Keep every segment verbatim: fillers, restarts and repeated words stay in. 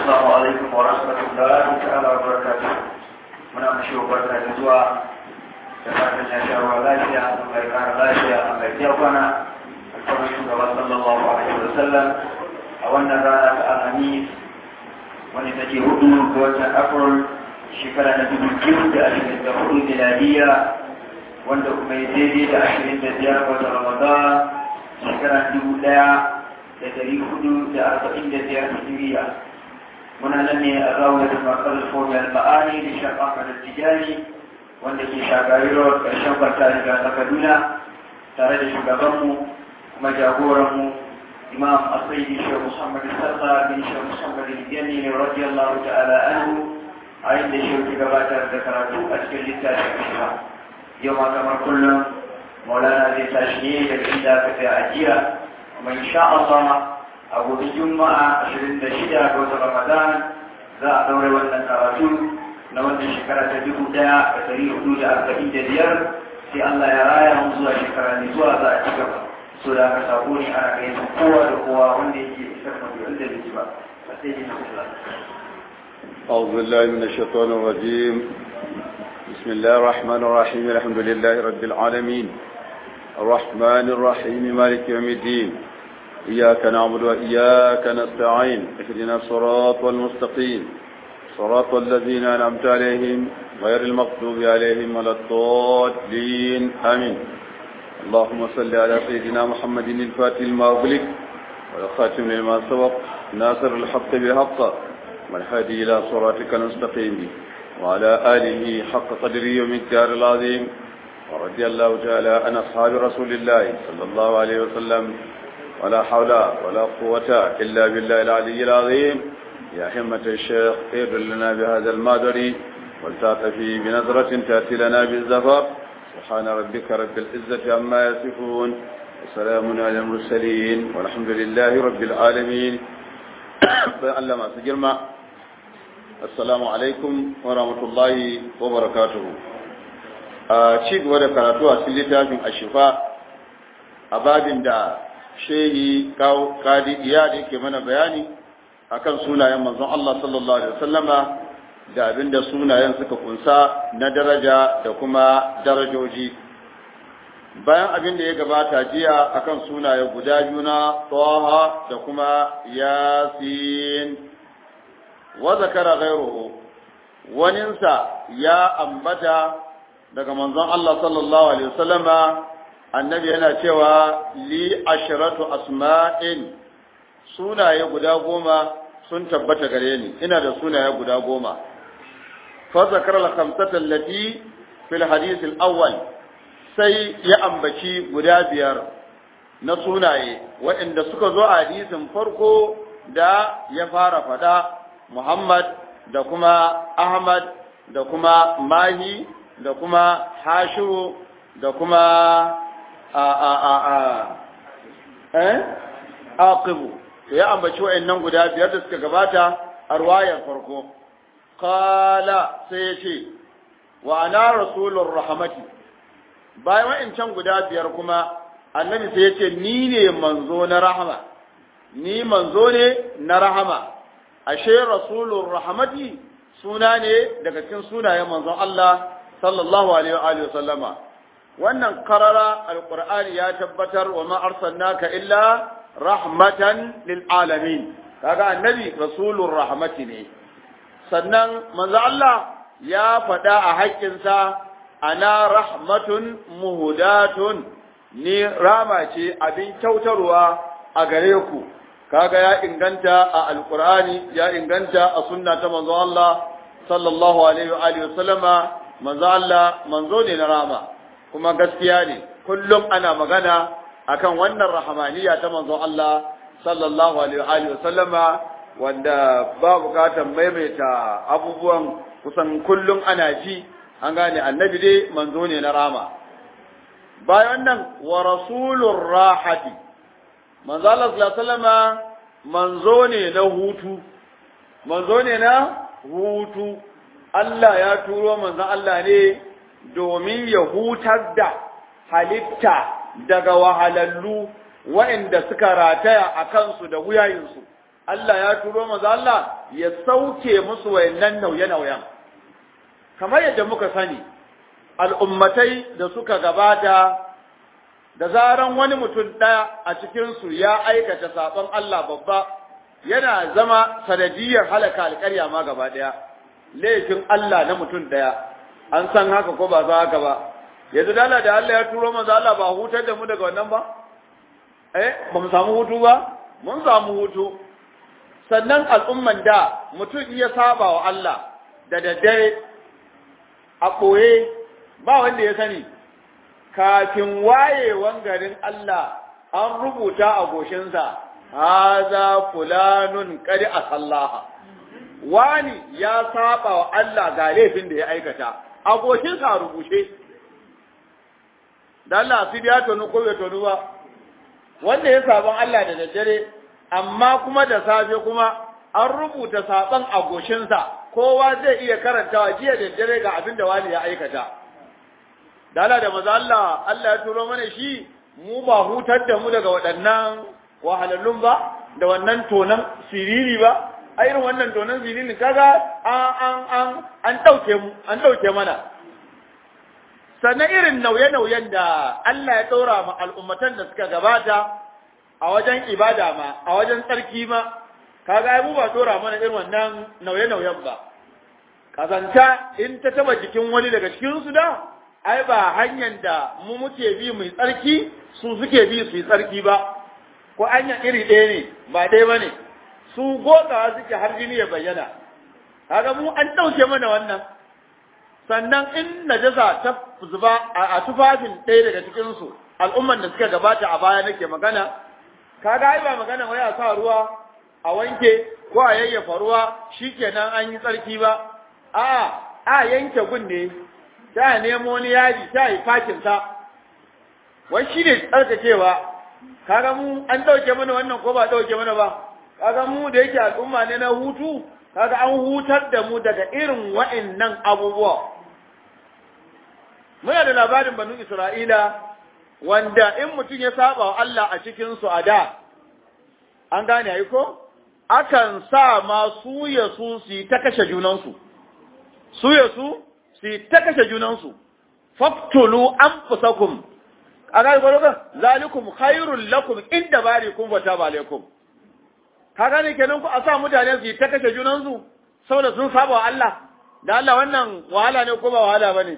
السلام عليكم ورحمة الله تعالى وبركاته. muna mashi barka da zuwa da fatan ya sha ruwa lafiya mai kara lafiya mai biya kwana alfarmar shugaba sallallahu alaihi wa sallam a wannan rana ta alhamis wani take hudu ga watan april shekara na dubu biyu da ashirin da hudu miladiya wanda kuma ya daidai da ashirin da biyar ga watan ramadan shekara dubu daya da dari hudu da arba'in da biyar hijiriya. muna nan ne a zawar da makar fomiyar ma'ani da shafa da tijani wanda ke shagari rawar ƙarshen kwanta daga na kaduna tare da shugabanmu kuma jagoranmu imam asaidi shehu muhammad sallah bin shehu muhammad al-jani ne radiyallahu ta'ala anhu a inda shehu ke gabatar da karatu a cikin littafin shifa. yau ma kamar kullum maulana zai tashi ne daga inda aka fi ajiya kuma insha Allah a gobe juma'a ashirin da shida ga watan ramadan za a daure wannan karatu na wannan shekara ta dubu daya da dari hudu da arba'in da biyar sai Allah ya raya mu zuwa shekara ne zuwa za a ci gaba so da aka sako ne ana kai su kowa da kowa wanda yake isar da wanda bai ji ba sai ji na أعوذ بالله من الشيطان الرجيم بسم الله الرحمن الرحيم الحمد لله رب العالمين الرحمن الرحيم مالك يوم الدين إياك نعبد وإياك نستعين اهدنا الصراط المستقيم صراط الذين أنعمت عليهم غير المغضوب عليهم ولا الضالين آمين. اللهم صل على سيدنا محمد الفاتح لما أغلق والخاتم لما سبق ناصر الحق بالحق والهادي إلى صراطك المستقيم وعلى آله حق قدره ومقداره العظيم ورضي الله تعالى عن أصحاب رسول الله صلى الله عليه وسلم ولا حول ولا قوة إلا بالله العلي العظيم. يا همة الشيخ خير لنا بهذا المادر والتعطفي بنظرة تأتي لنا بالزفر. سبحان ربك رب العزة عما يصفون وسلام على المرسلين والحمد لله رب العالمين. بألما سجرما السلام عليكم ورحمة الله وبركاته. شيء ولا كراتوا سلتا من الشفاء أباد دا shehi kadi iyadi ke mana bayani akan sunayen manzon Allah sallallahu alaihi wasallama da abinda sunayen suka kunsa na daraja da kuma darajoji. Bayan abinda ya gabata jiya akan sunaye guda biyu na Taha da kuma Yasin, wa zakara ghayruhu waninsa ya ambata daga manzon Allah sallallahu alaihi wasallama annabi yana cewa li ashratu asma'in sunaye guda goma sun tabbata gare ni, ina da sunaye guda goma. fa zakara al-khamsata allati fil hadith al-awwal sai ya ambaci guda biyar na sunaye waɗanda suka zo a hadisin farko da ya fara fada, Muhammad da kuma Ahmad da kuma Mahi da kuma Hashiru da kuma a a a a eh aqibu ya ambaci wayannan guda biyar da suka gabata a ruwayar farko. Qala sai yace wa ana rasulur rahmati, bayan wayancan guda biyar kuma annabi sai yace ni ne manzo na rahama, ni manzo ne na rahama. ashe rasulur rahmati suna ne daga cikin sunayen manzon Allah sallallahu alaihi wa alihi wasallama. wannan karara alqur'ani ya tabbatar wa ma arsalnaka illa rahmatan lil alamin, kaga annabi rasulur rahmati ne. sannan manzo Allah ya faɗa a haƙƙinsa ana rahmatun muhdatun, ni rama ce abin kyautarwa a gare ku. kaga ya inganta a alqur'ani, ya inganta a sunna ta manzo Allah sallallahu alaihi wa alihi wasallama. manzo Allah manzo ne na rama kuma gaskiya ne, kullum ana magana akan wannan rahamaniya ta manzo Allah sallallahu alaihi wa sallama, wanda ba bukatan maimaita abubuwan, kusan kullum ana ji an gane annabi dai manzo ne na rama. bayan nan wa rasulur rahati, manzo Allah sallallahu alaihi wa sallama manzo ne na hutu, manzo ne na hutu. Allah ya turo manzo Allah ne domin ya hutar da halitta daga wahalallu waɗanda suka rataya a kansu da wuyayinsu. Allah ya turo manzo Allah ya sauke musu wayannan nauye-nauyen kamar yadda muka sani al'ummatai da suka gabata da zaran wani mutum ɗaya a cikinsu ya aikata saɓon Allah babba yana zama sanadiyar halaka alƙarya ma gaba ɗaya laifin Allah na mutum ɗaya an san haka ko ba za haka ba yanzu dala da Allah ya turo manzo Allah ba hutar da mu daga wannan ba eh ba mu samu hutu ba mun samu hutu sannan al'umman da mutum iya saba wa Allah da daddare a ɓoye ba wanda ya sani kafin wayewan garin Allah an rubuta a goshinsa haza fulanun qad asallaha wani ya saba wa Allah ga laifin da ya aikata a goshinsa a rubuce da Allah su ya tonu ko bai tonu ba wanda ya saban Allah da daddare amma kuma da safe kuma an rubuta saban a goshinsa kowa zai iya karantawa jiya da daddare ga abin da wani ya aikata da Allah da maza Allah Allah ya turo mana shi mu ba hutar da mu daga waɗannan wahalallun ba da wannan tonan siriri ba a irin wannan tonan siriri kaga an an an an dauke mu an dauke mana sannan irin nauye-nauyen da Allah ya ɗora ma al'ummatan da suka gabata a wajen ibada ma, a wajen tsarki ma, kaga ai mu ba ɗora mana irin wannan nauye-nauyen ba. Kazanta in ta taba jikin wani daga cikinsu da, ai ba hanyar da mu muke bi mu tsarki, su suke bi su yi tsarki ba, ko hanyar iri ɗaya ne, ba ɗaya ba ne, su gogawa suke har jini ya bayyana. Kaga mu an ɗauke mana wannan. sannan in najasa ta zuba a tufafin ɗaya daga cikinsu al'umman da suka gabata a baya nake magana kaga ai ba magana wai a sa ruwa a wanke ko a yayyafa ruwa shikenan an yi tsarki ba a a yanke gunne ta nemo ni yaji ta yi fakin sa wai shi ne tsarkakewa kaga mu an dauke mana wannan ko ba dauke mana ba kaga mu da yake al'umma ne na hutu kaga an hutar da mu daga irin wa'annan abubuwa muna da labarin banu Isra'ila wanda in mutum ya saba wa Allah a cikin su a da an gane ai ko akan sa ma su ya su su ta kashe junansu su ya su su ta kashe junansu faktulu anfusakum aga goroga zalikum khairul lakum inda barikum wa taba alaikum kaga ne kenan ku a sa mutane su ta kashe junansu saboda sun saba wa Allah da Allah wannan wahala ne ko ba wahala bane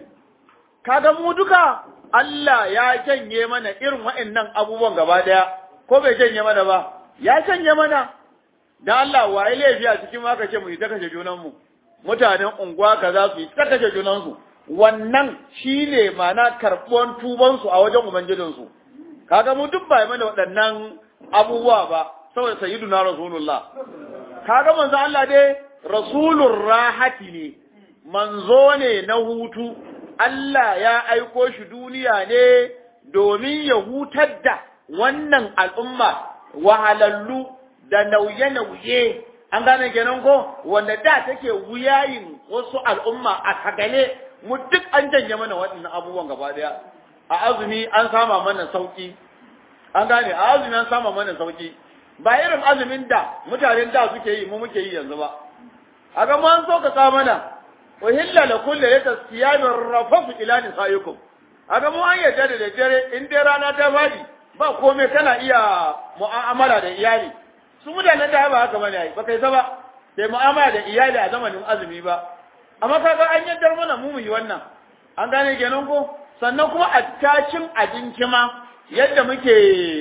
kaga mu duka Allah ya janye mana irin waɗannan abubuwan gaba daya ko bai janye mana ba ya janye mana da Allah waye laifi a cikin maka ce mu yi ta kashe junanmu mutanen unguwa kaza su yi ta kashe junansu wannan shine ma'ana karɓuwan tubansu a wajen ubangijinsu kaga mu duk bai mana waɗannan abubuwa ba saboda sayyiduna rasulullah kaga manzo Allah dai rasulur rahati ne manzo ne na hutu Allah ya aiko shi duniya ne domin ya hutar da wannan al'umma wahalallu da nauye-nauye an gane kenan ko wanda da take wuyayin wasu al'umma a kagale mu duk an janye mana waɗannan abubuwan gaba daya a azumi an sama mana sauki an gane a azumi an sama mana sauki ba irin azumin da mutanen da suke yi mu muke yi yanzu ba a ga mu an so ka sa mana uhilla lakum laylatas siyami rafafu ila nisaikum a ga mu an yadda da dare in dai rana ta fadi ba komai kana iya mu'amala da iyali su mutanen da ba haka bane ai ba kai ba sai mu'amala da iyali a zamanin azumi ba amma kaga an yaddar mana mu mu yi wannan an gane kenan ko sannan kuma a tacin abinci ma yadda muke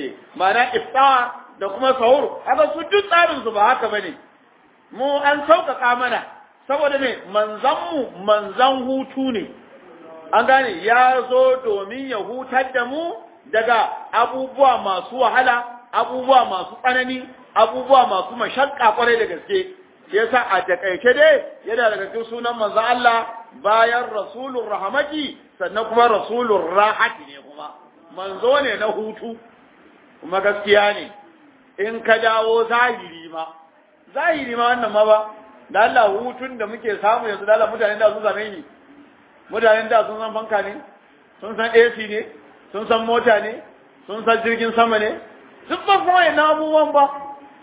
mana iftar da kuma sahur haka su duk tsarin su ba haka bane mu an sauƙaƙa mana saboda me manzan mu manzan hutu ne an gane ya zo domin ya hutar da mu daga abubuwa masu wahala abubuwa masu tsanani abubuwa masu mashakka kwarai da gaske yasa a takaice dai yana daga cikin sunan manzon Allah bayan rasulur rahmati sannan kuma rasulur rahati ne kuma manzo ne na hutu kuma gaskiya ne in ka dawo zahiri ma zahiri ma wannan ma ba da Allah hutun da muke samu yanzu da Allah mutanen da sun same ni mutanen da sun san fanka ne sun san A C ne sun san mota ne sun san jirgin sama ne duk ba kuma yana abubuwan ba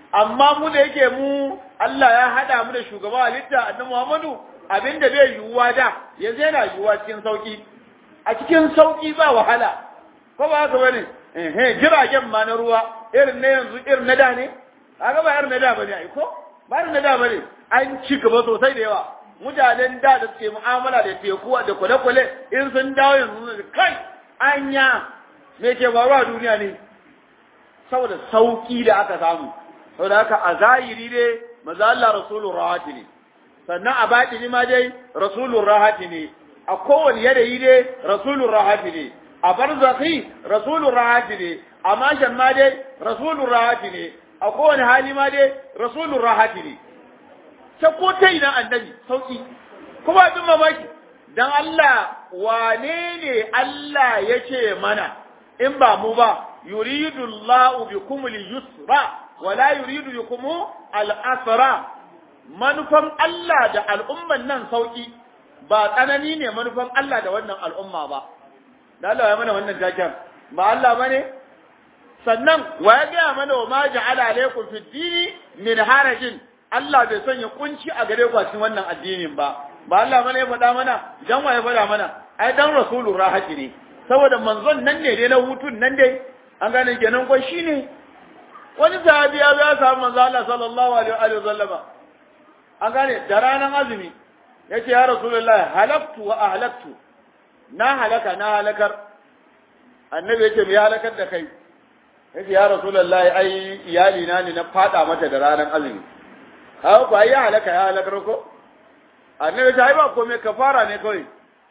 amma mu da yake mu Allah ya hada mu da shugaba halitta annabi Muhammadu abinda bai yiwuwa da yanzu yana yiwuwa cikin sauki a cikin sauki ba wahala ko ba haka bane eh jiragen ma na ruwa irin na yanzu irin na da ne kaga ba irin na da bane ai ko ba irin na da bane an ci gaba sosai da yawa mutanen da da suke mu'amala da teku da kwale-kwale in sun dawo yanzu kai anya me ke faruwa a duniya ne saboda sauki da aka samu saboda haka a zahiri ne maza Allah rasulun rahati ne sannan a batini ma dai rasulun rahati ne a kowane yanayi ne rasulun rahati ne a barzakhi rasulun rahati ne a mashan ma dai rasulun rahati ne a kowane hali ma dai rasulun rahati ne ta ko ta ina annabi sauki kuma abin mamaki dan Allah wane ne Allah yake mana in ba mu ba yuridu Allahu bikum al-yusra wa la yuridu bikum al-asra manufan Allah da al'umman nan sauki ba tsanani ne manufan Allah da wannan al'umma ba da Allah ya mana wannan jakin ba Allah bane sannan wa ya ga mana wa ma ja'ala alaykum fi dini min harajin Allah bai sanya kunci a gare ku a cikin wannan addinin ba ba Allah mana ya faɗa mana dan wa ya faɗa mana ai dan rasulur rahati ne saboda manzon nan ne dai na hutun nan dai an gane kenan ko shine wani sahabi ya ya samu manzo Allah sallallahu alaihi wa sallama an gane da ranan azumi yace ya rasulullahi halaktu wa ahlaktu na halaka na halakar annabi yace me halakar da kai yace ya rasulullahi ai iyali na ne na fada mata da ranan azumi hawo ko ai halaka ya halakar ko annabi ta yi ba komai kafara ne kawai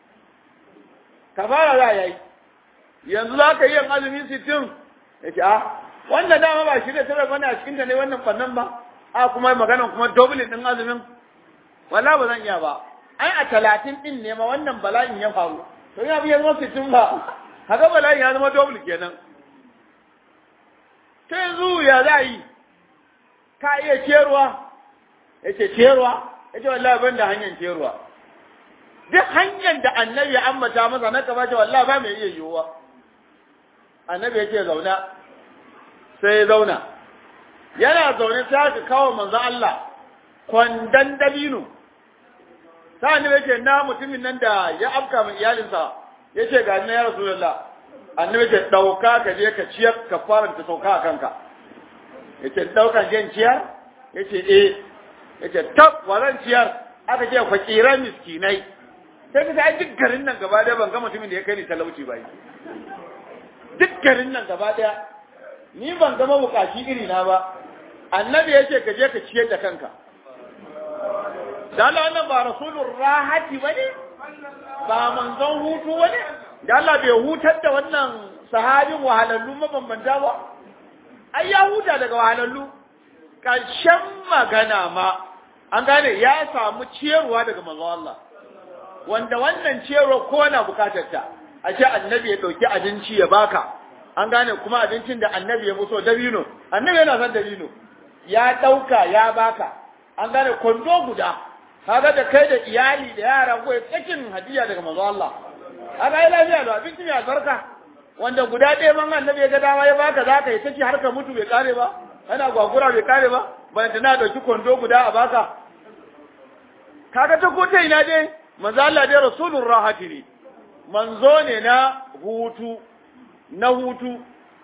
kafara za yayi yanzu za ka yi yin azumi sittin ya ce a wannan dama ba shi da tara bane a cikin da ne wannan fannan ba a kuma magana kuma double din azumin wala ba zan iya ba ai a talatin din ne ma wannan bala'in ya faru to ya bi yanzu sittin ba haka bala'in ya zama double kenan ta yanzu ya za yi ka iya ciyarwa ya ce ciyarwa ya ce wallahi ban da hanyar ciyarwa duk hanyar da annabi ya ambata masa na kaba ce wallahi ba mai iya yiwuwa annabi ya ce zauna sai ya zauna yana zaune sai aka kawo manzo Allah kwandan dabino sai annabi ya ce na mutumin nan da ya afka min iyalinsa ya ce ga ni ya rasulullah annabi ya ce dauka ka je ka ciyar ka fara ta sauka a kanka ya ce dauka je ciyar ya ce eh ya ce tab waran ciyar aka ce fakiran miskinai sai ka sai duk garin nan gaba daya ban ga mutumin da ya kai ni talauci ba duk garin nan gaba daya ni ban ga mabukaci iri na ba annabi yace ka je ka ciyar da kanka da Allah wannan ba rasulur rahati bane ba manzon hutu bane da Allah bai hutar da wannan sahabin wahalallu mabambanta ba ai ya huta daga wahalallu karshen magana ma an gane ya samu ciyarwa daga manzon Allah wanda wannan ciyarwa ko na bukatar ta a ce annabi ya dauki abinci ya baka an gane kuma abincin da annabi ya muso dabino annabi yana son dabino ya dauka ya baka an gane kondo guda kaga da kai da iyali da yara ko tsakin hadiya daga manzo Allah kaga ai lafiya da abincin ya zarka wanda guda ɗaya man annabi ya ga dama ya baka zaka yi take har ka mutu bai kare ba ana gwagura bai kare ba bayan da na dauki kondo guda a baka kaga ta ko ta ina dai manzo Allah dai rasulur rahati ne manzo ne na hutu na hutu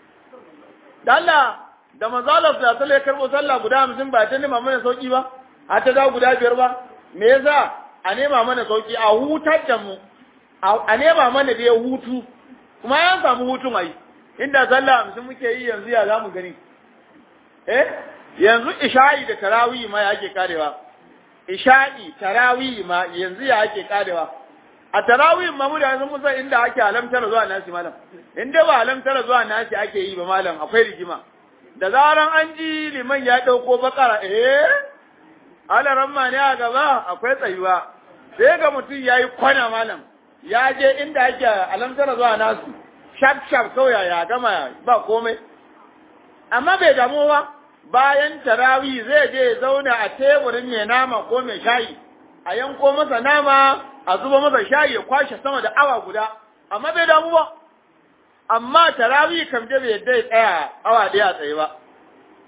da Allah da manzo Allah sai sai ya karbo sallah guda hamsin ba ta nema mana sauki ba a ta da guda biyar ba me yasa a nema mana sauki a hutar da mu a nema mana da hutu kuma ya samu hutun ai inda sallah hamsin muke yi yanzu ya zamu gani eh yanzu isha'i da tarawih ma yake karewa isha'i tarawih ma yanzu ya ake karewa a tarawih ma mu da yanzu mun san inda ake alamtar zuwa nasi malam inda ba alamtar zuwa nasi ake yi ba malam akwai rigima da zaran an ji liman ya dauko bakara eh ala ramma ne a gaba akwai tsayuwa sai ga mutum yayi kwana malam ya je inda ake alamtar zuwa nasi sharp sharp kawai ya gama ba komai amma bai damu ba bayan tarawih zai je zauna a teburin mai nama ko mai shayi a yanko masa nama a zuba masa shayi ya kwashe sama da awa guda amma bai damu ba amma tarawih kam da bai dai tsaya awa daya tsaye ba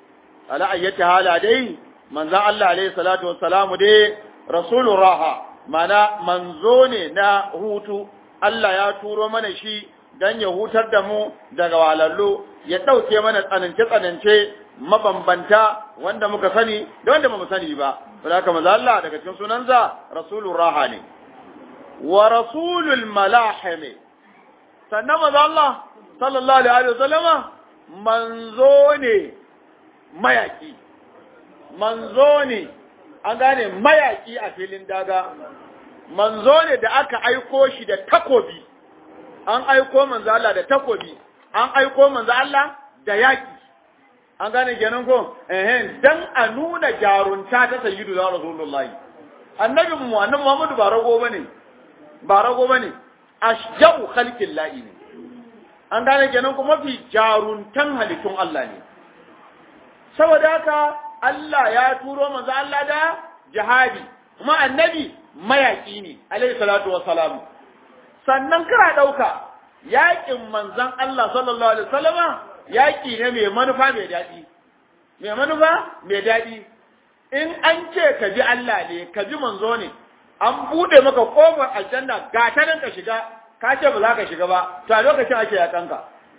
ala ayyati hala dai manzon Allah alaihi salatu wassalamu dai rasulur raha mana manzo ne na hutu Allah ya turo mana shi dan ya hutar da mu daga walallu ya dauke mana tsanance tsanance mabambanta wanda muka sani da wanda ba mu sani ba saboda haka manzo Allah daga cikin sunansa rasulur raha ne wa rasulul malahim sannan manzo Allah sallallahu alaihi wasallama manzo ne mayaki manzo ne an gane mayaki a filin daga manzo ne da aka aiko shi da takobi an aiko manzo Allah da takobi an aiko manzo Allah da yaki an gane kenan ko eh dan a nuna jarunta ta sayyidu rasulullahi annabi mu annabi Muhammadu ba rago bane ba rago bane ashja'u khalqillahi ne an gane kenan ko mafi jaruntan halittun Allah ne saboda haka Allah ya turo manzo Allah da jihadi kuma annabi mayaki ne alaihi salatu wassalam sannan kira dauka yakin manzon Allah sallallahu alaihi wasallama yaki ne mai manufa mai dadi mai manufa mai dadi in an ce ka ji Allah ne ka ji manzo ne an bude maka kofar aljanna ga ta nan ka shiga ka ce ba za ka shiga ba to a lokacin ake yakanka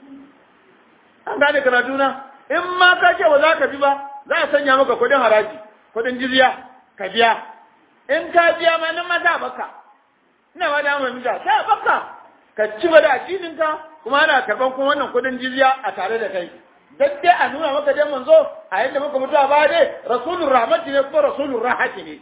an gane karatu na in ma ka ce ba za ka bi ba za a sanya maka kudin haraji kudin jizya ka biya in ka biya ma nan ma za baka ina ba da mun da sai baka ka ci ba da addinin ka kuma ana karban kuma wannan kudin jizya a tare da kai dan dai a nuna maka dai manzo a yadda muka mutuwa ba dai rasulur rahmati ne ko rasulur rahati ne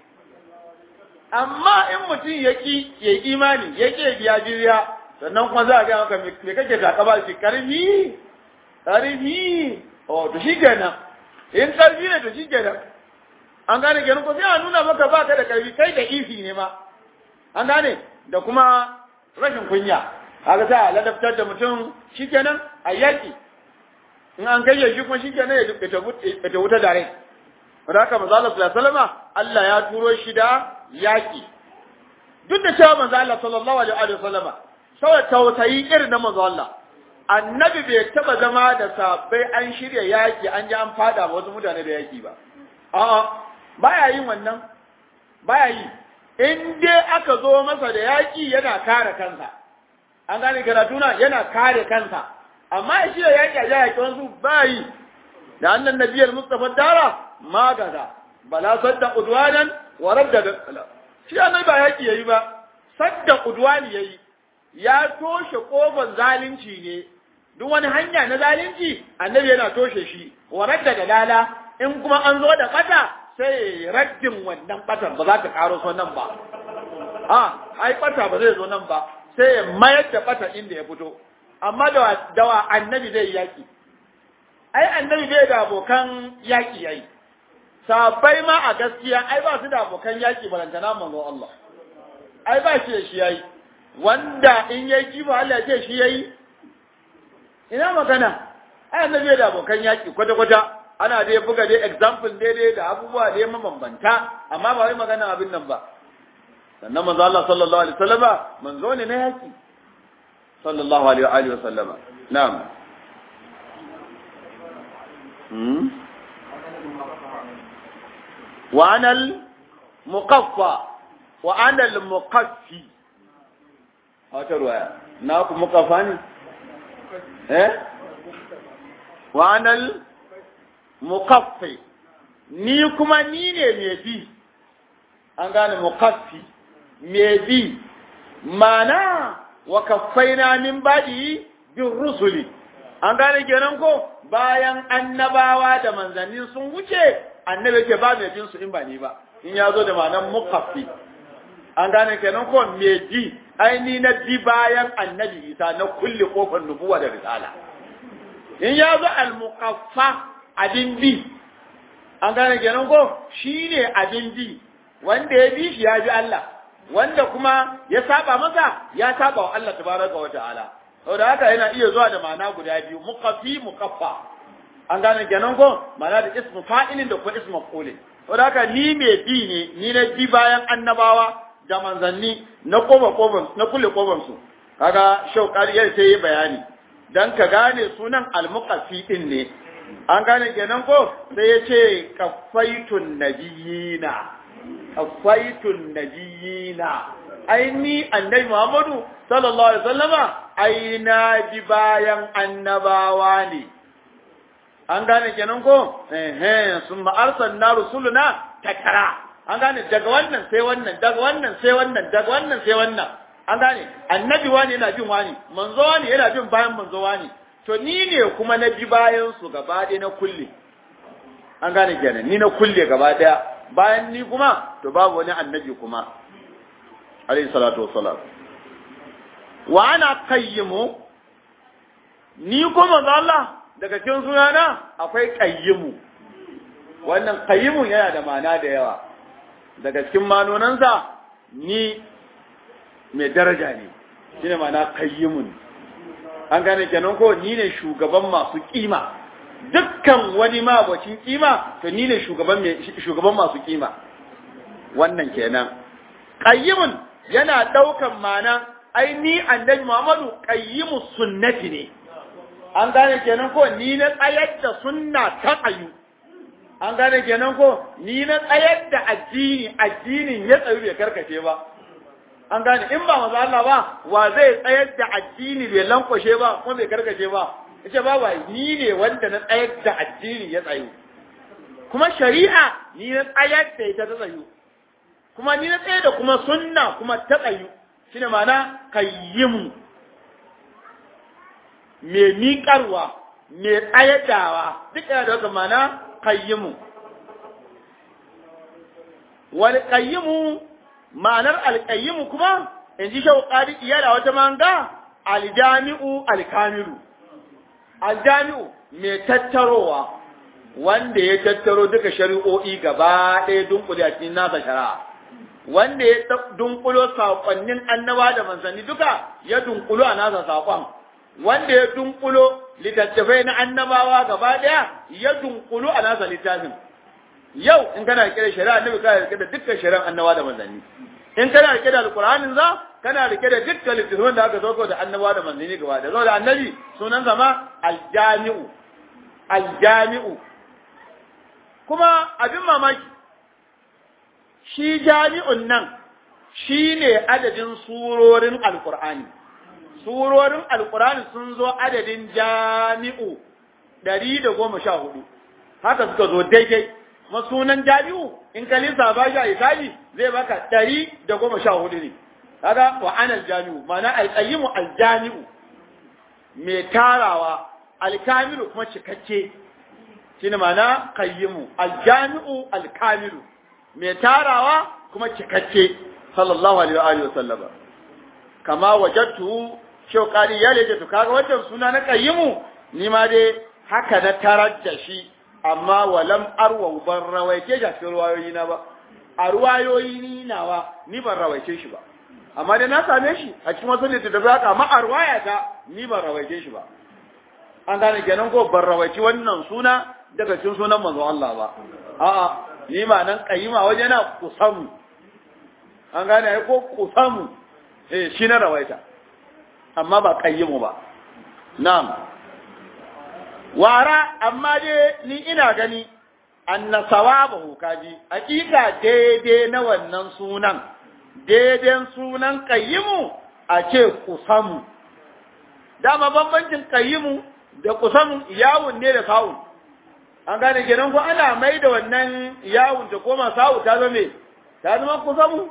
amma in mutum yaki ya imani yake biya jizya sannan kuma za a ga maka me kake takaba shi karfi karfi oh to shi kenan in karfi ne to shi kenan an gane kenan ko sai a nuna maka ba ka da karfi kai da ifi ne ma an gane da kuma rashin kunya haka sai a ladabtar da mutum shi kenan a yaki in an kai shi kuma shi kenan ya ta wuta da rai wanda haka manzo Allah sallallahu alaihi wasallam Allah ya turo shi da yaki duk da cewa manzo Allah sallallahu alaihi wasallam saboda tausayi irin na manzo Allah annabi bai taba zama da sabai an shirya yaki an ji an fada ba wasu mutane da yaki ba a'a baya yin wannan baya yi in dai aka zo masa da yaki yana kare kansa an gane karatu na yana kare kansa amma shi da yaki a yaki wasu bayi da annan nabiyar mustafa dara magaza bala sadda udwanan wa radda shi annabi ba yaki yayi ba sadda udwani yayi ya toshe kofar zalunci ne duk wani hanya na zalunci annabi yana toshe shi wa radda dalala in kuma an zo da bata sai raddin wannan batar ba za ta karo so nan ba a ai bata ba zai zo nan ba sai ya mayar da bata inda ya fito amma da dawa annabi zai yaki ai annabi bai da abokan yaki yayi sabai ma a gaskiya ai ba su da abokan yaki balantana manzo Allah ai ba shi da shi yayi wanda in yayi kiba Allah ya ce shi yayi ina magana ai annabi da abokan yaki kwata kwata ana dai buga dai example daidai da abubuwa da mabambanta amma ba wai magana abin nan ba sannan manzo Allah sallallahu alaihi wasallama manzo ne na yaki sallallahu alaihi wa alihi wasallama na'am hmm wa anal muqaffa wa anal muqaffi wata ruwaya na ku muqaffa ne eh wa anal muqaffi ni kuma ni ne me bi an gane muqaffi me bi mana wa kaffaina min badi bir rusuli an gane kenan ko bayan annabawa da manzanni sun wuce annabi ke ba mai jin su in ba ni ba in ya zo da ma'anar muqaffi an gane kenan ko me ji ai ni na ji bayan annabi Isa na kulle kofar nubuwa da risala in ya zo al muqaffa abin bi an gane kenan ko shine abin bi wanda ya bi shi ya bi Allah wanda kuma ya saba masa ya saba wa Allah tabaraka wa ta'ala saboda haka yana iya zuwa da ma'ana guda biyu muqaffi muqaffa an gane kenan ko ma'ana da ismu fa'ilin da kuma ismu maf'ulin saboda haka ni me bi ne ni na bi bayan annabawa da manzanni na koba koban na kulle koban su kaga shaukari yayin sai yi bayani dan ka gane sunan al-muqaffi din ne an gane kenan ko sai ya ce kafaitun nabiyina kafaitun nabiyina ai ni annabi Muhammadu sallallahu alaihi wasallama ai na bi bayan annabawa ne an gane kenan ko eh eh summa arsalna rusuluna takara an gane daga wannan sai wannan daga wannan sai wannan daga wannan sai wannan an gane annabi wani yana bin wani manzo wani yana bin bayan manzo wani to ni ne kuma na bi bayan su gaba ɗaya na kulle an gane kenan ni na kulle gaba ɗaya bayan ni kuma to babu wani annabi kuma alayhi salatu wassalam wa ana qayyimu ni kuma manzo Allah daga cikin sunana akwai qayyimu wannan qayyimu yana da ma'ana da yawa daga cikin manonansa ni mai daraja ne shine ma'ana qayyimun an gane kenan ko ni ne shugaban masu kima dukkan wani mabocin kima to ni ne shugaban mai shugaban masu kima wannan kenan qayyimun yana daukan ma'ana ai ni annabi Muhammadu qayyimus sunnati ne an gane kenan ko ni na tsayar da sunna ta ayu an gane kenan ko ni na tsayar da addini addinin ya tsayu bai karkace ba an gane in ba manzo Allah ba wa zai tsayar da addini bai lankwashe ba kuma bai karkace ba yace ba wai ni ne wanda na tsayar da addini ya tsayu kuma shari'a ni na tsayar da ita ta tsayu kuma ni na tsayar da kuma sunna kuma ta tsayu shine ma'ana qayyimu me miƙarwa me tsayadawa duk yana da wata ma'ana qayyimu wal qayyimu ma'anar alƙayyimu kuma in ji shauƙari iyala wata manga aljami'u alkamilu aljami'u mai tattarowa wanda ya tattaro duka shari'o'i gaba ɗaya dunkule a cikin nasa shari'a wanda ya dunkulo saƙonnin annaba da manzanni duka ya dunkulo a nasa saƙon wanda ya dunkulo littattafai na annabawa gaba ɗaya ya dunkulo a nasa littafin yau in kana rike da shari'a annabi kana rike da dukkan shari'an annabawa da manzanni in kana rike da alqur'anin za kana rike da dukkan littattafan da aka sauko da annabawa da manzanni gaba da saboda annabi sunan zama aljami'u aljami'u kuma abin mamaki shi jami'un nan shine adadin surorin alqur'ani surorin alqur'ani sun zo adadin jami'u ɗari da goma sha hudu haka suka zo daidai kuma sunan jami'u in ka lissafa shi a isali zai baka ɗari da goma sha hudu ne kaga wa anal jami'u ma'ana alqayyimu aljami'u mai tarawa alkamilu kuma cikakke shine ma'ana qayyimu aljami'u alkamilu mai tarawa kuma cikakke sallallahu alaihi wa alihi wasallam kama wajadtu shauqari ya leje to kaga wannan suna na qayyimu ni ma dai haka na tarar da shi amma walam arwa ban rawaice shi a cikin ruwayoyi na ba a ruwayoyi ni nawa ni ban rawaice shi ba amma dai na same shi a cikin wasu littattafai haka amma a ruwaya ta ni ban rawaice shi ba an gane kenan ko ban rawaici wannan suna daga cikin sunan manzo Allah ba a'a ni ma nan qayyima waje na kusamu an gane ai ko kusamu eh shi na rawaita amma ba qayyimu ba na'am wara amma dai ni ina gani anna sawabahu kaji hakika daidai na wannan sunan daidai sunan qayyimu a ce kusamu dama bambancin qayyimu da kusamu yawun ne da sawun an gane kenan ko ana mai da wannan yawun ta koma sawu ta zama me ta zama kusamu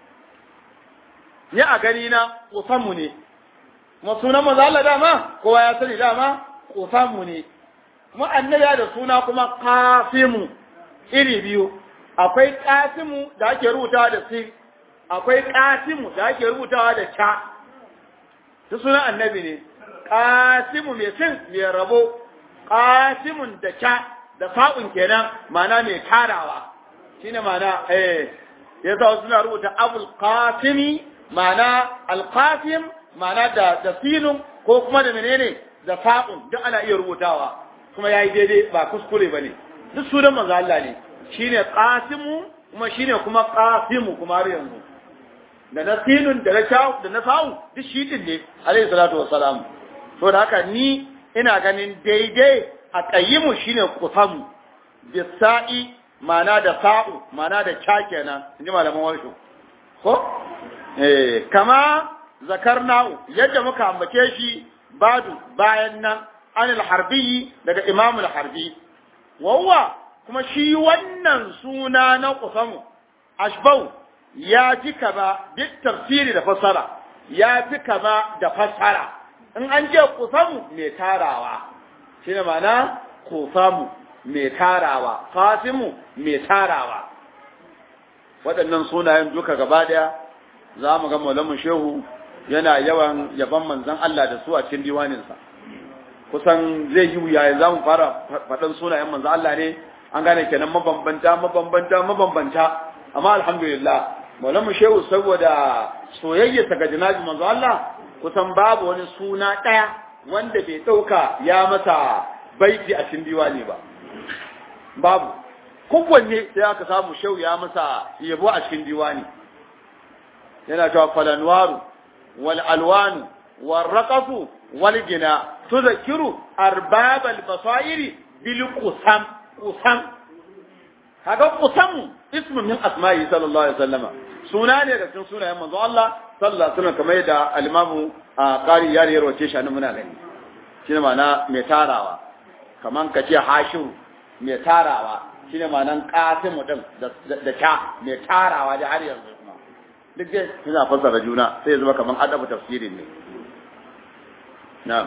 ni a gani na kusamu ne kuma sunan manzo Allah dama kowa ya sani dama kusamu ne kuma annabi da suna kuma Qasimu iri biyu akwai Qasimu da ake rubutawa da si akwai Qasimu da ake rubutawa da cha su sunan annabi ne Qasimu mai sin mai rabo Qasimun da cha da fa'un kenan ma'ana mai tarawa shine ma'ana eh yasa suna rubuta Abul Qasimi ma'ana Al-Qasim ma'ana da da sinun ko kuma da menene da fa'un duk ana iya rubutawa kuma yayi daidai ba kuskure bane duk sunan manzo Allah ne shine Qasimu kuma shine kuma Qasimu kuma har yanzu da nasinun da rashaw da nafa'u duk shi din ne alayhi salatu wassalam to da haka ni ina ganin daidai aqayyimu shine kusamu bisa'i mana da sa'u mana da cha kenan inji malaman warshu ko eh kama zakarna'u yadda muka ambace shi badu bayan nan anil harbi daga imam al-harbi wawa kuma shi wannan suna na kusamu ashbau ya fi kama duk tafsiri da fassara ya fi kama da fassara in an ce kusamu mai tarawa shine ma'ana kusamu mai tarawa fasimu mai tarawa waɗannan sunayen duka gaba daya za mu ga maulamin shehu yana yawan yaban manzon Allah da su a cikin diwaninsa kusan zai yi wuya za mu fara faɗin sunayen manzon Allah ne an gane kenan mabambanta mabambanta mabambanta amma alhamdulillah maulamin shehu saboda soyayya ta ga jinabi manzon Allah kusan babu wani suna ɗaya wanda bai ɗauka ya masa baiti a cikin diwani ba babu kowanne sai aka samu shehu ya masa yabo a cikin diwani yana cewa falanwaru wal alwanu wal raqafu wal gina tudhkiru arbab al basairi bil qusam qusam kaga qusam ismu min asma'i sallallahu alaihi wasallama suna ne daga cikin sunayen manzo Allah sallallahu alaihi wasallam kamar yadda al-imamu qari ya rawace shi muna gani shine ma'ana mai tarawa kaman kace hashiru mai tarawa shine ma'anan qasimu din da ta mai tarawa da har yanzu duk dai suna fassara juna sai ya zama kaman adabu tafsirin ne na'am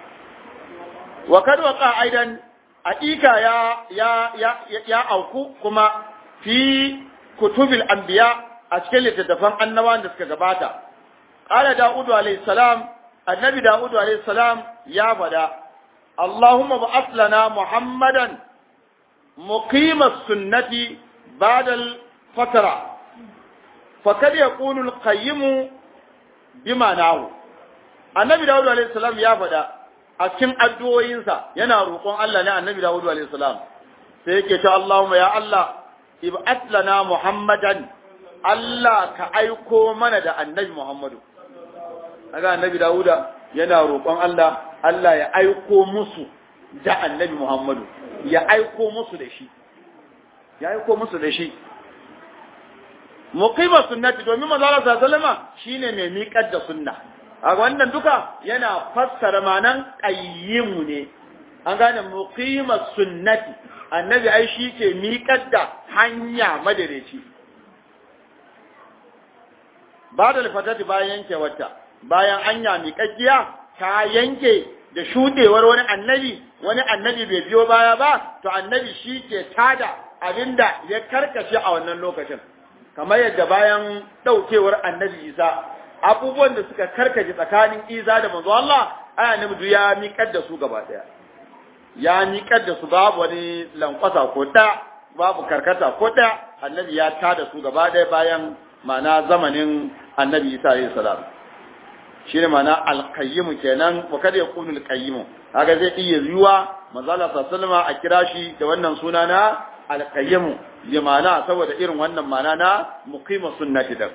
wa kad waqa aidan aqiqa ya ya ya ya auku kuma fi kutubil anbiya a cikin littattafan annabawan da suka gabata qala daudu alayhi salam annabi daudu alayhi salam ya fada allahumma ba'ath lana muhammadan muqimas sunnati ba'da al-fatra fakad yaqulu al-qayyim bima nahu annabi dawud alayhi salam ya fada a cikin addu'o'insa yana roƙon Allah ne annabi dawud alayhi salam sai yake cewa Allahumma ya Allah ib'ath lana muhammadan Allah ka aiko mana da annabi muhammadu kaga annabi dawuda yana roƙon Allah Allah ya aiko musu da annabi muhammadu ya aiko musu da shi ya aiko musu da shi muqima sunnati domin manzo Allah sallallahu alaihi wasallam shine mai miƙar da sunna a wannan duka yana fassara manan qayyimu ne an gane muqima sunnati annabi ai shi ke miƙar da hanya madareci ba da fatati bayan yanke wata bayan hanya miƙaƙiya ta yanke da shudewar wani annabi wani annabi bai biyo baya ba to annabi shi ke tada abinda ya karkashe a wannan lokacin kamar yadda bayan daukewar annabi Isa abubuwan da suka karkace tsakanin Isa da manzo Allah aya ne mudu ya miƙar da su gaba daya ya miƙar da su babu wani lankwasa ko da babu karkata ko da annabi ya tada su gaba daya bayan ma'ana zamanin annabi Isa alayhi salam shine ma'ana al-qayyim kenan wa kada yakunu al-qayyim kaga zai iya yiwa manzo Allah sallallahu alaihi wasallam a kira shi da wannan suna na al-qayyim bi ma'ana saboda irin wannan ma'ana na muqima sunnati da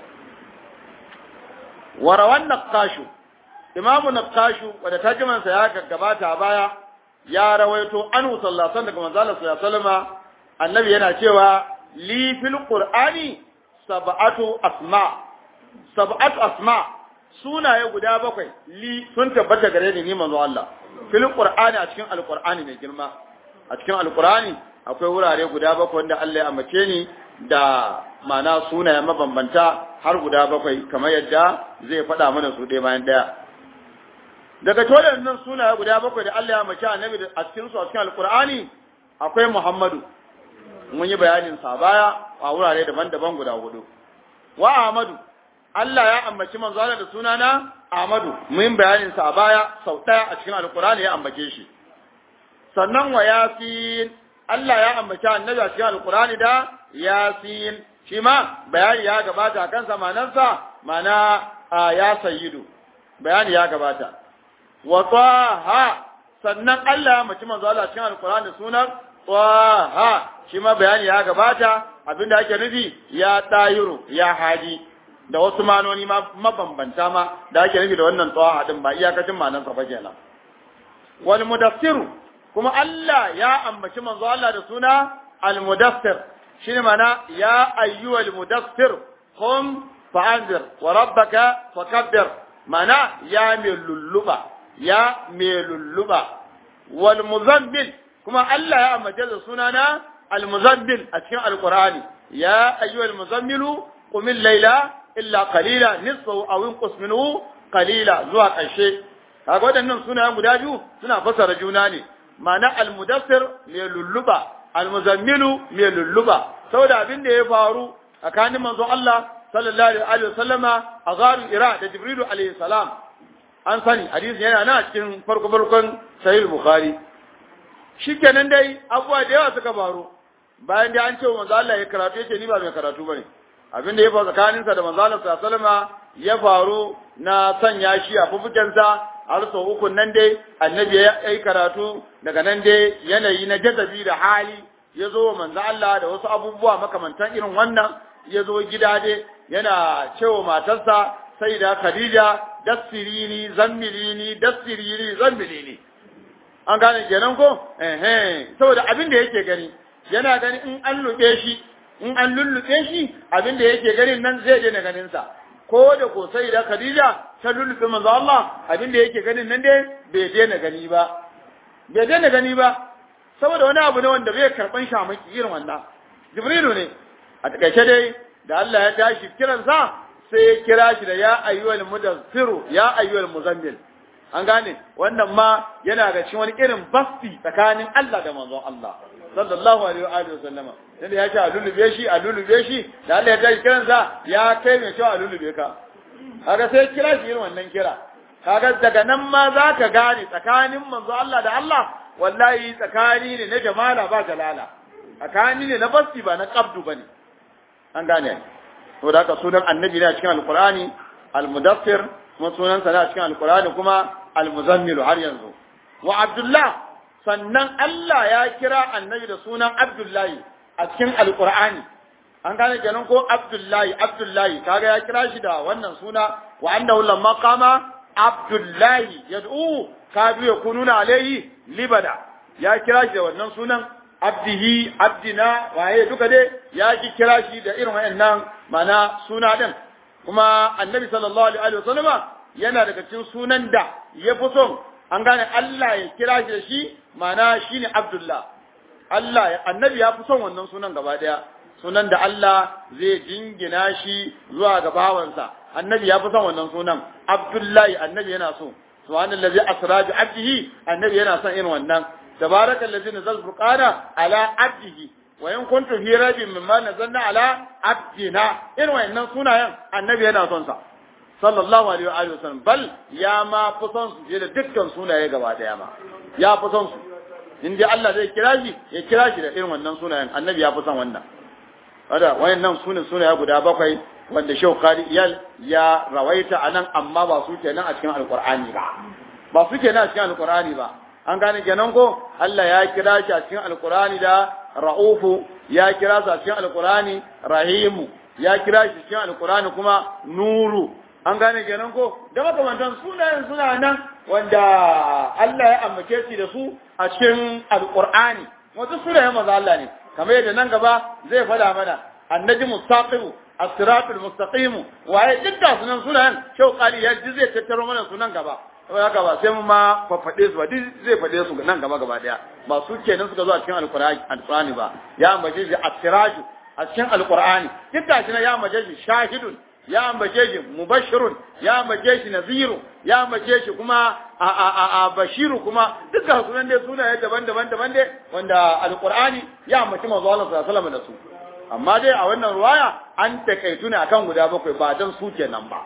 wa rawan naqashu imamu naqashu wanda tarjuman sa ya gaggabata baya ya rawaito anhu sallallahu alaihi wasallam daga manzo Allah sallallahu alaihi wasallam annabi yana cewa li fil qur'ani sab'atu asma sab'atu asma sunaye guda bakwai li sun tabbata gare ni ni manzo Allah fil qur'ani a cikin alqur'ani ne girma a cikin alqur'ani akwai wurare guda bakwai wanda Allah ya amince ni da mana sunaye mabambanta har guda bakwai kamar yadda zai faɗa mana su ɗaya bayan ɗaya daga tolan nan sunaye guda bakwai da Allah ya amince annabi a cikin su a cikin alqur'ani akwai Muhammadu mun yi bayanin sa baya a wurare daban-daban guda hudu wa Ahmadu Allah ya ambaci manzo Allah da sunana Ahmadu mun bayanin sa a baya sau ɗaya a cikin alqur'ani ya ambace shi sannan wa Yasin Allah ya ambaci annabi a cikin alqur'ani da Yasin shi ma bayani ya gabata kan sa manansa mana ya sayyidu bayani ya gabata wa Taha sannan Allah ya ambaci manzo Allah a cikin alqur'ani da sunan Taha shi ma bayani ya gabata abinda ake nufi ya tayiru ya haji da wasu manoni mabambanta ma da ake nufi da wannan tsawa din ba iyakacin manan sa ba kenan wal mudassiru kuma Allah ya ambaci manzo Allah da suna al-mudaththir shine mana ya ayyuhal mudaththir qum fa'anzir wa rabbaka fakabbir mana ya mai lulluba ya mai lulluba wal muzammil kuma Allah ya ambace da suna na al-muzammil a cikin alqur'ani ya ayyuhal muzammilu qum al-layla illa qalila nisfahu aw inqus minhu qalila zuwa ƙarshe kaga waɗannan sunayen guda biyu suna fasara juna ne ma'ana al-mudaththir mai lulluba al-muzammilu mai lulluba saboda abin da ya faru tsakanin manzon Allah sallallahu alaihi wasallama a garin Ira da Jibrilu alaihi salam an sani hadisi yana nan cikin farko farkon sahih Bukhari shikenan dai abuwa da yawa suka faru bayan da an ce manzon Allah ya karatu yace ni ba mai karatu bane abin da ya faru tsakaninsa da manzon Allah sallallahu alaihi wasallama ya faru na sanya shi a fufukensa har sau uku nan dai annabi ya yi karatu daga nan dai yanayi na jazabi da hali ya zo wa manzo Allah da wasu abubuwa makamantan irin wannan ya zo gida dai yana cewa matarsa sai da Khadija dassirini zammilini dassirini zammilini an gane kenan ko eh eh saboda abin da yake gani yana gani in an lube shi in an lullube shi abin da yake gani nan zai je na ganin sa ko da ko sai da Khadija ta lullube manzo Allah abin da yake ganin nan dai bai daina gani ba bai daina gani ba saboda wani abu ne wanda bai karban shamaki irin wannan Jibrilu ne a takaice dai da Allah ya tashi kiransa sai ya kira shi da ya ayyuhal mudaththir ya ayyuhal muzammil an gane wannan ma yana da cikin wani irin basti tsakanin Allah da manzon Allah sallallahu alaihi wa alihi wasallama sai ya ce a lulube shi a lulube shi da Allah ya tashi kiransa ya kai mai cewa a lulube ka kaga sai kira shi irin wannan kira kaga daga nan ma zaka gane tsakanin manzon Allah da Allah wallahi tsakani ne na jamala ba jalala tsakani ne na basti ba na qabdu bane an gane to da haka sunan annabi ne a cikin alqur'ani almudaththir kuma sunan sa ne a cikin alqur'ani kuma almuzammil har yanzu wa abdullah sannan Allah ya kira annabi da sunan abdullahi a cikin alqur'ani an gane kenan ko abdullahi abdullahi kaga ya kira shi da wannan suna wa annahu lamma qama abdullahi yad'u kadu yakununa alayhi libada ya kira shi da wannan sunan abdihi abdina waye duka dai ya ki kira shi da irin wayannan mana suna din kuma annabi sallallahu alaihi wasallam yana daga cikin sunan da ya fi son an gane Allah ya kira shi da shi mana shine abdullah Allah annabi ya fi son wannan sunan gaba daya sunan da Allah zai jingina shi zuwa ga bawansa annabi ya fi son wannan sunan abdullahi annabi yana so subhanallazi asra bi abdihi annabi yana son irin wannan tabarakallazi nazal furqana ala abdihi wa in kuntum fi rabbin mimma nazalna ala abdina irin wannan sunayen annabi yana son sa sallallahu alaihi wa alihi wasallam bal ya ma fi son su da dukkan sunaye gaba daya ma ya fi son su in dai Allah zai kira shi ya kira shi da irin wannan sunayen annabi ya fi son wannan wanda wayannan sunan sunaye guda bakwai wanda Shehu Qadi Iyal ya rawaita anan amma ba su kenan a cikin alqur'ani ba ba su kenan a cikin alqur'ani ba an gane kenan ko Allah ya kira shi a cikin alqur'ani da ra'ufu ya kira shi a cikin alqur'ani rahimu ya kira shi cikin alqur'ani kuma nuru an gane kenan ko da makamantan sunayen suna nan wanda Allah ya ambace shi da su a cikin alqur'ani wato sunayen manzo Allah ne kamar yadda nan gaba zai fada mana annabi mustaqim as-siratul mustaqim waye dukkan sunan sunayen Shehu Qadi ya ji zai tattaro mana sunan gaba saboda haka ba sai mu ma faɗe su ba duk zai faɗe su nan gaba gaba daya ba su kenan suka zo a cikin alqur'ani alqur'ani ba ya ambace shi as-siraj a cikin alqur'ani dukkan shi ya ambace shi shahidun ya ambace shi mubashirun ya ambace shi naziru ya ambace shi kuma a a a, a bashiru kuma dukkan sunan dai sunaye daban-daban daban dai wanda alqur'ani ya ambaci manzo Allah sallallahu alaihi wasallam da su amma dai a wannan ruwaya an takaitu ne akan guda bakwai ba dan su kenan ba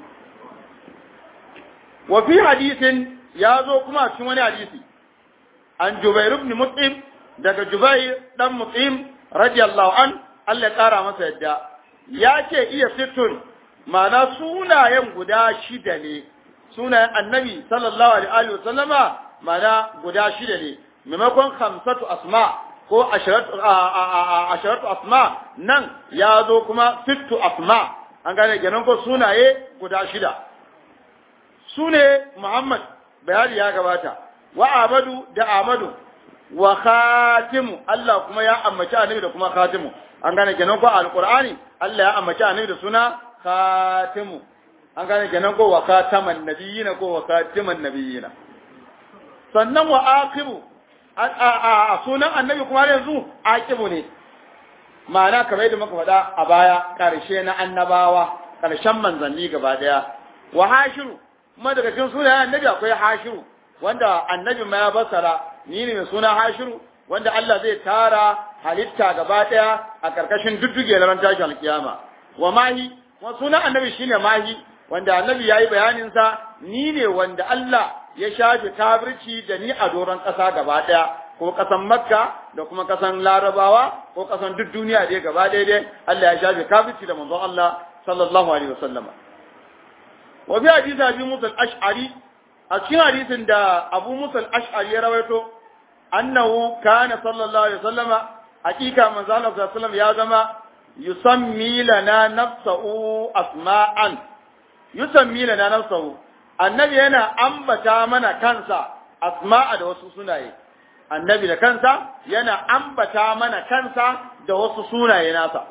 wa fi hadisin ya zo kuma cikin wani hadisi an Jubair ibn Mut'im daga Jubair dan Mut'im radiyallahu an Allah ya kara masa yadda ya ce iya fitun ma'ana sunayen guda shida ne sunayen annabi sallallahu alaihi wa sallama ma'ana guda shida ne maimakon khamsatu asma ko asharatu asharatu asma nan ya zo kuma sittu asma an gane kenan ko sunaye guda shida sune Muhammad bayani ya gabata wa Ahmadu da Ahmadu wa khatimu Allah kuma ya ambaci annabi da kuma khatimu an gane kenan ko alqur'ani Allah ya ambaci annabi da suna khatimu an gane kenan ko wa khataman nabiyina ko wa khatiman nabiyina sannan wa aqibu a sunan annabi kuma yanzu aqibu ne ma'ana kamar yadda muka faɗa a baya ƙarshe na annabawa ƙarshen manzanni gaba daya wa hashiru kuma daga cikin sunayen annabi akwai hashiru wanda annabi ma ya basara ni ne mai suna hashiru wanda Allah zai tara halitta gaba daya a karkashin dudduge na ran tashin alkiyama wa mahi kuma sunan annabi shine mahi wanda annabi yayi bayanin sa ni ne wanda Allah ya shafe kafirci da ni a doron kasa gaba daya ko kasan makka da kuma kasan larabawa ko kasan duk duniya dai gaba daya dai Allah ya shafe kafirci da manzon Allah sallallahu alaihi wasallama wa bi hadisi abi musa al-ash'ari a cikin hadisin da abu musa al-ash'ari ya rawaito annahu kana sallallahu alaihi wasallama hakika manzo Allah sallallahu alaihi wasallam ya zama yusammi lana nafsuhu asma'an yusammi lana nafsuhu annabi yana ambata mana kansa asma'a da wasu sunaye annabi da kansa yana ambata mana kansa da wasu sunaye nasa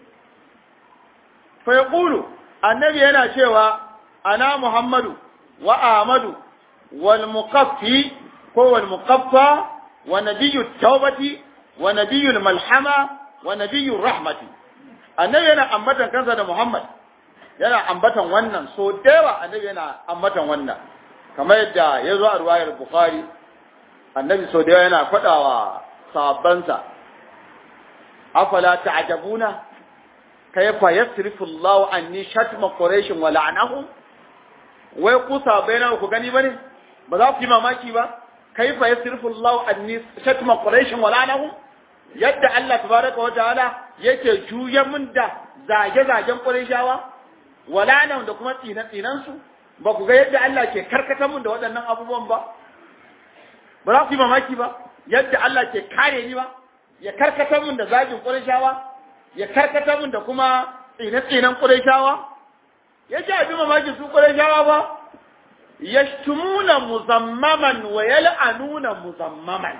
fa yaqulu annabi yana cewa ana muhammadu wa ahmadu wal muqaffi ko wal muqaffa wa nabiyyu tawbati wa nabiyyu malhama wa nabiyyu rahmati annabi yana ambatan kansa da muhammad yana ambatan wannan so dewa annabi yana ambatan wannan kamar yadda ya zo a riwayar bukhari annabi so dewa yana fadawa sahabbansa afala ta'jabuna kayfa yasrifu Allahu anni shatma quraish wa la'anahum wai ku sabaina ku gani bane ba za ku yi mamaki ba kayfa yasrifu Allahu anni shatma quraish wa la'anahum yadda Allah tabaraka wa ta'ala yake juya min da zage-zagen qurayshawa wala nan da kuma tsinan su ba ku ga yadda Allah ke karkata mun da waɗannan abubuwan ba ba za ku yi mamaki ba yadda Allah ke kare ni ba ya karkata mun da zagin qurayshawa ya karkata mun da kuma tsinan qurayshawa yace abin mamaki su qurayshawa ba yashtumuna muzammaman wa yal'anuna muzammaman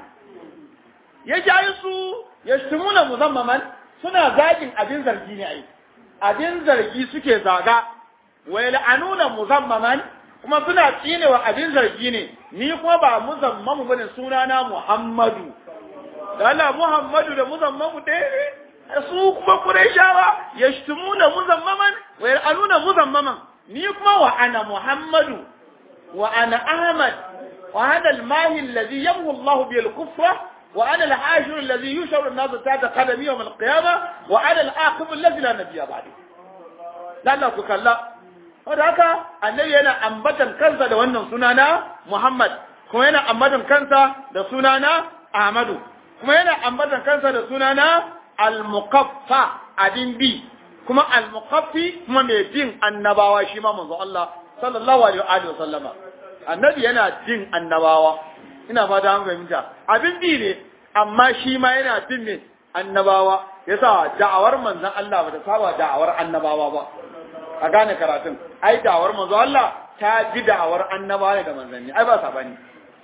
yace ai su yashtumuna muzammaman suna zagin abin zargi ne ai abin zargi suke zaga wa yal'anuna muzammaman kuma suna tsinewa abin zargi ne ni kuma ba muzammamu bane sunana Muhammadu da Allah Muhammadu da muzammamu ɗaya ne su kuma Qurayshawa yashtumuna muzammaman wa yal'anuna muzammaman ni kuma wa ana Muhammadu wa ana Ahmad wa hada al-mahi alladhi yamhu Allah bi al-kufra wa ana al-hashir alladhi yusharu an-nas ta'ata qadami yawm al-qiyamah wa ana al-aqib alladhi la nabiyya ba'du lalla ku kalla wanda haka annabi yana ambatan kansa da wannan sunana Muhammad kuma yana ambatan kansa da sunana Ahmadu kuma yana ambatan kansa da sunana al-muqaffa abin bi kuma al-muqaffi kuma mai bin annabawa shi ma manzo Allah sallallahu alaihi wa sallama annabi yana bin annabawa ina fata an fahimta abin bi ne amma shi ma yana bin me annabawa yasa da'awar manzon Allah ba ta saba da'awar annabawa ba a gane karatun ai da'awar manzo Allah ta ji da'awar annabawa ne da manzanni ai ba sabani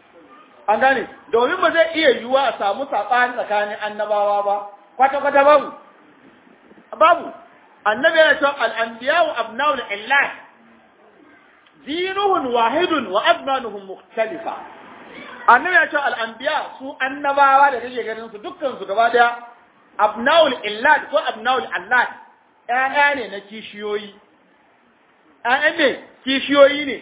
an gane domin ba zai iya yiwuwa a samu sabani tsakanin annabawa ba kwata kwata babu babu annabi yana cewa al-anbiya'u abna'ul illah dinuhum wahidun wa abnanuhum mukhtalifa annabi yana cewa al-anbiya su annabawa da kake ganin su dukkan su gaba daya abna'ul illah ko abna'ul allah ƴaƴa ne na kishiyoyi ƴaƴan ne kishiyoyi ne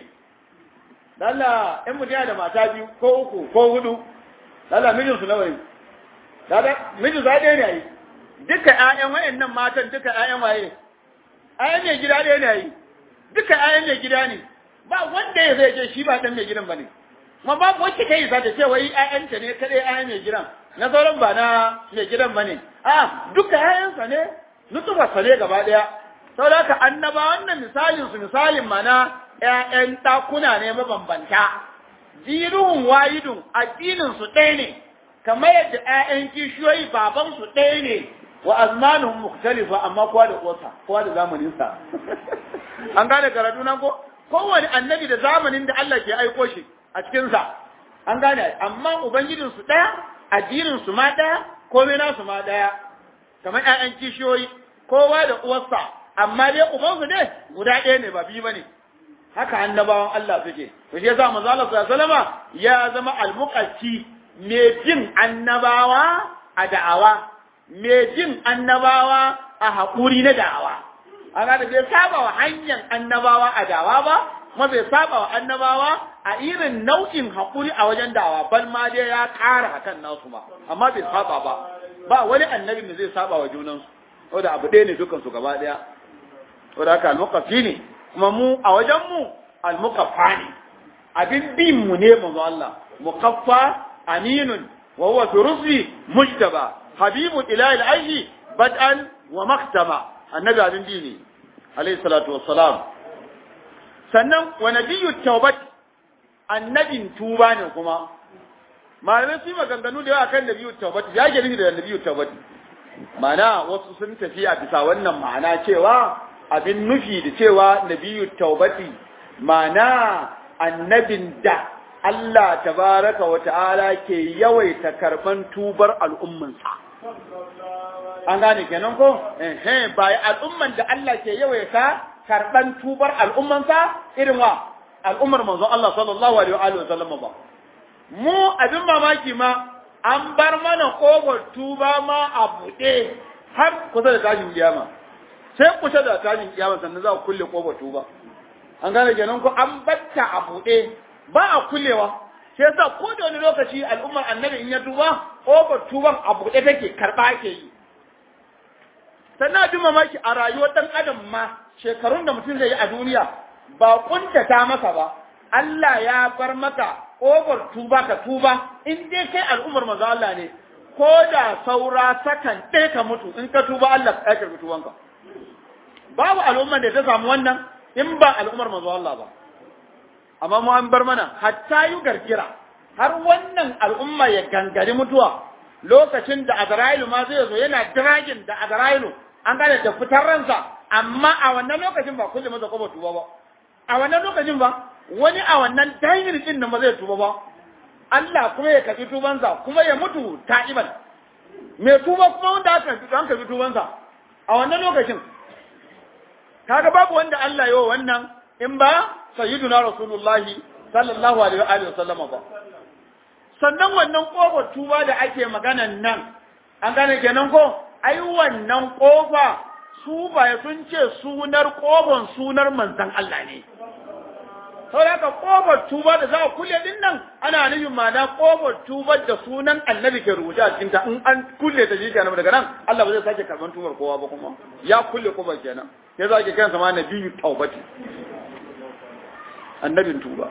lalla in mutum da mata biyu ko uku ko hudu lalla mijin su nawa ne lalla mijin za ɗaya ne yi duka ƴaƴan wayannan matan duka ƴaƴan waye ƴaƴan ne gida ɗaya ne yi duka ƴaƴan ne gida ne ba wanda ya zai ce shi ba dan mai gidan bane kuma babu wacce kai za ta ce wai ƴaƴanta ne kadai ƴaƴan mai gidan na sauran ba na mai gidan bane a duka ƴaƴansa ne nutuba sale gaba ɗaya saboda haka annaba wannan misalin su misalin mana ƴaƴan ɗakuna ne mabambanta diruhun wayidun addinin su ɗaya ne kamar yadda ƴaƴan kishiyoyi baban su ɗaya ne wa azmanuhum mukhtalifa amma kowa da kosa kowa da zamanin sa an gane karatu nan ko kowane annabi da zamanin da Allah ke aiko shi a cikin sa an gane amma ubangijin su ɗaya addinin su ma daya komai nasu ma daya kamar ƴaƴan kishiyoyi kowa da uwarsa amma dai ubansu ne guda ɗaya ne ba biyu bane haka annabawan Allah suke to shi yasa manzo Allah sallallahu alaihi wasallama ya zama almuqatti me jin annabawa a da'awa me jin annabawa a haƙuri na da'awa ana da bai saba wa hanyar annabawa a da'awa ba kuma bai saba wa annabawa a irin nau'in haƙuri a wajen da'awa bal ma dai ya ƙara akan nasu ma amma bai saba ba ba wani annabi da zai saba wa junansu saboda abu ɗaya ne dukan su gaba ɗaya saboda haka almuqaffi ne kuma mu a wajen mu almuqaffa ne abin bin mu ne manzo Allah muqaffa aminun wa huwa fi rusli mujtaba habibu ila al-ayyi bad'an wa maktama annabi abin bi ne alayhi salatu wassalam sannan wa nabiyyu tawbat annabin tuba ne kuma malamai su maganganu da yawa kan nabiyyu tawbat ya ke nufi da nabiyyu tawbat ma'ana wasu sun tafi a bisa wannan ma'ana cewa abin nufi da cewa nabiyyu tawbati ma'ana annabin da Allah tabaraka wa ta'ala ke yawaita karban tubar al'ummansa an gane kenan ko eh bai al'umman da Allah ke yawaita karban tubar al'ummansa irin wa al'ummar manzon Allah sallallahu alaihi wa sallam ba mu abin mamaki ma an bar mana kofar tuba ma a buɗe har kusa da tashin kiyama sai kusa da tashin kiyama sannan za ku kulle kofar tuba an gane kenan ko an batta a buɗe ba a kullewa sai yasa ko da wani lokaci al'ummar annabi in ya tuba kofar tuban a buɗe take karɓa ake yi sannan abin mamaki a rayuwar ɗan adam ma shekarun da mutum zai yi a duniya ba kuntata masa ba Allah ya bar maka ƙofar tuba ka tuba in dai kai al'ummar manzo Allah ne ko da saura sakan ɗaya ka mutu in ka tuba Allah ya karɓi tubanka babu al'ummar da ta samu wannan in ba al'ummar manzo Allah ba amma mu an bar mana hatta yi garkira har wannan al'umma ya gangari mutuwa lokacin da Azrailu ma zai zo yana dragin da Azrailu an gane da fitar ransa amma a wannan lokacin ba kulle masa ƙofar tuba ba a wannan lokacin ba wani a wannan dainin din da ba zai tuba ba Allah kuma ya kafi tubansa kuma ya mutu ta'iban me tuba kuma wanda aka an kafi tubansa a wannan lokacin kaga babu wanda Allah yawa wannan in ba sayyiduna rasulullahi sallallahu alaihi wa sallam ba sannan wannan kofar tuba da ake maganan nan an gane kenan ko ai wannan kofa su ba sun ce sunar kofar sunar manzon Allah ne saboda haka kofar tuba da za a kulle din nan ana nufin ma'ana kofar tuba da sunan annabi ke rubuta a cikin ta in an kulle ta shi kenan daga nan Allah ba zai sake karban tubar kowa ba kuma ya kulle kofar kenan sai za ki kiran sa ma nabiyyu taubati annabin tuba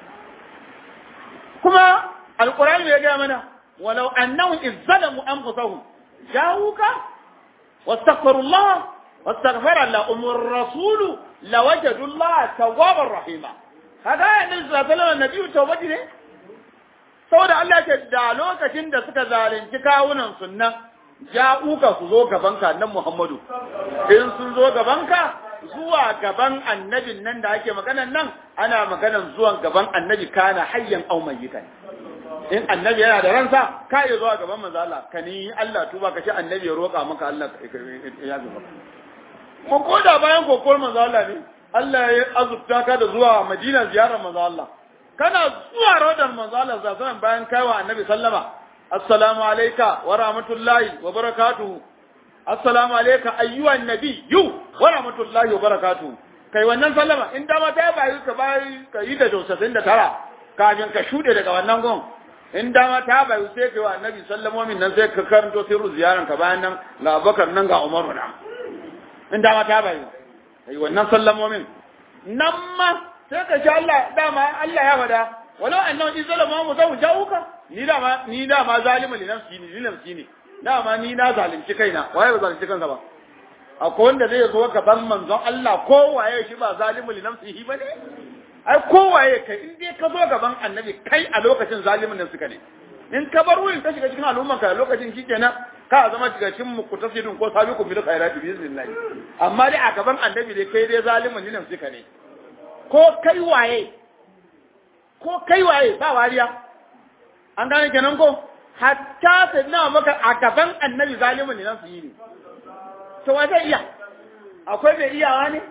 kuma alqur'ani ya ga mana walau annahum izzalamu anfusahum ja'uka wastaghfirullah wastaghfara lahum ar-rasulu lawajadu Allah tawwabar rahima haka annabi sallallahu alaihi wasallam nabiyyu tawbati ne saboda Allah ya ce da lokacin da suka zalunci kawunan sunnan ja'uka su zo gaban ka nan Muhammadu in sun zo gaban ka zuwa gaban annabin nan da ake maganan nan ana maganan zuwan gaban annabi kana hayyan aw mayyitan in annabi yana da ransa ka iya zuwa gaban manzo Allah ka ni Allah tuba ka ce annabi ya roƙa maka Allah ya zuba ko koda bayan kokol manzo Allah ne Allah ya azubta ka da zuwa Madina ziyarar manzo Allah kana zuwa rodar manzo Allah sallallahu bayan kaiwa annabi sallama assalamu alayka wa rahmatullahi wa barakatuhu assalamu alayka ayyuhan nabiyyu wa rahmatullahi wa barakatuhu kai wannan sallama in dama ta bayi ka bayi ka yi da dosasin da tara kafin ka shude daga wannan gon in dama ta bayi sai kai wa annabi sallamomin nan sai ka karanto sirru ziyaran ka bayan nan ga Abubakar nan ga Umar nan in dama ta bayi ai wannan sallamomin nan ma sai ka sha Allah dama Allah ya fada walau annahu izalama mu zau jauka ni dama ni dama zalimu li nafsi ni nafsi ne dama ni na zalunci kaina waye ba zalunci kansa ba akwai wanda zai zo gaban manzon Allah ko waye shi ba zalimu li nafsihi bane ai ko waye kai in dai ka zo gaban annabi kai a lokacin zalimin nan suka ne in ka bar wurin ka shiga cikin al'umman ka lokacin shikenan ka zama cikin muqtasidun ko sabiqu bil khairati bi iznillah amma dai a gaban annabi dai kai dai zalimin nan suka ne ko kai waye ko kai waye ba wariya an gane kenan ko hatta sai na maka a gaban annabi zalimin ne nan su yi ne to wa zai iya akwai mai iyawa ne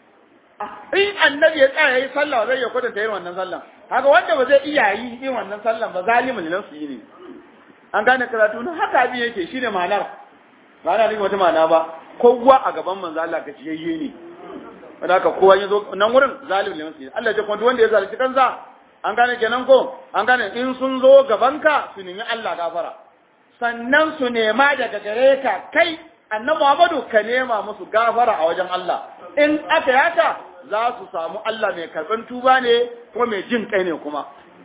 in annabi ya tsaya yayi sallah zai ya kwatanta yin wannan sallah haka wanda ba zai iya yi yin wannan sallah ba zalimin ne nan su yi ne an gane karatu na haka abin yake shine ma'anar ba na nufin wata ma'ana ba kowa a gaban manzo Allah ka ciyayye ne wanda haka kowa ya zo nan wurin zalimin ne nan su yi Allah ya kuma wanda ya zalunci kansa an gane kenan ko an gane in sun zo gabanka su nemi Allah gafara sannan su nema daga gare ka kai annabi Muhammadu ka nema musu gafara a wajen Allah in aka yaka za su samu Allah mai karban tuba ne kuma mai jin kai ne kuma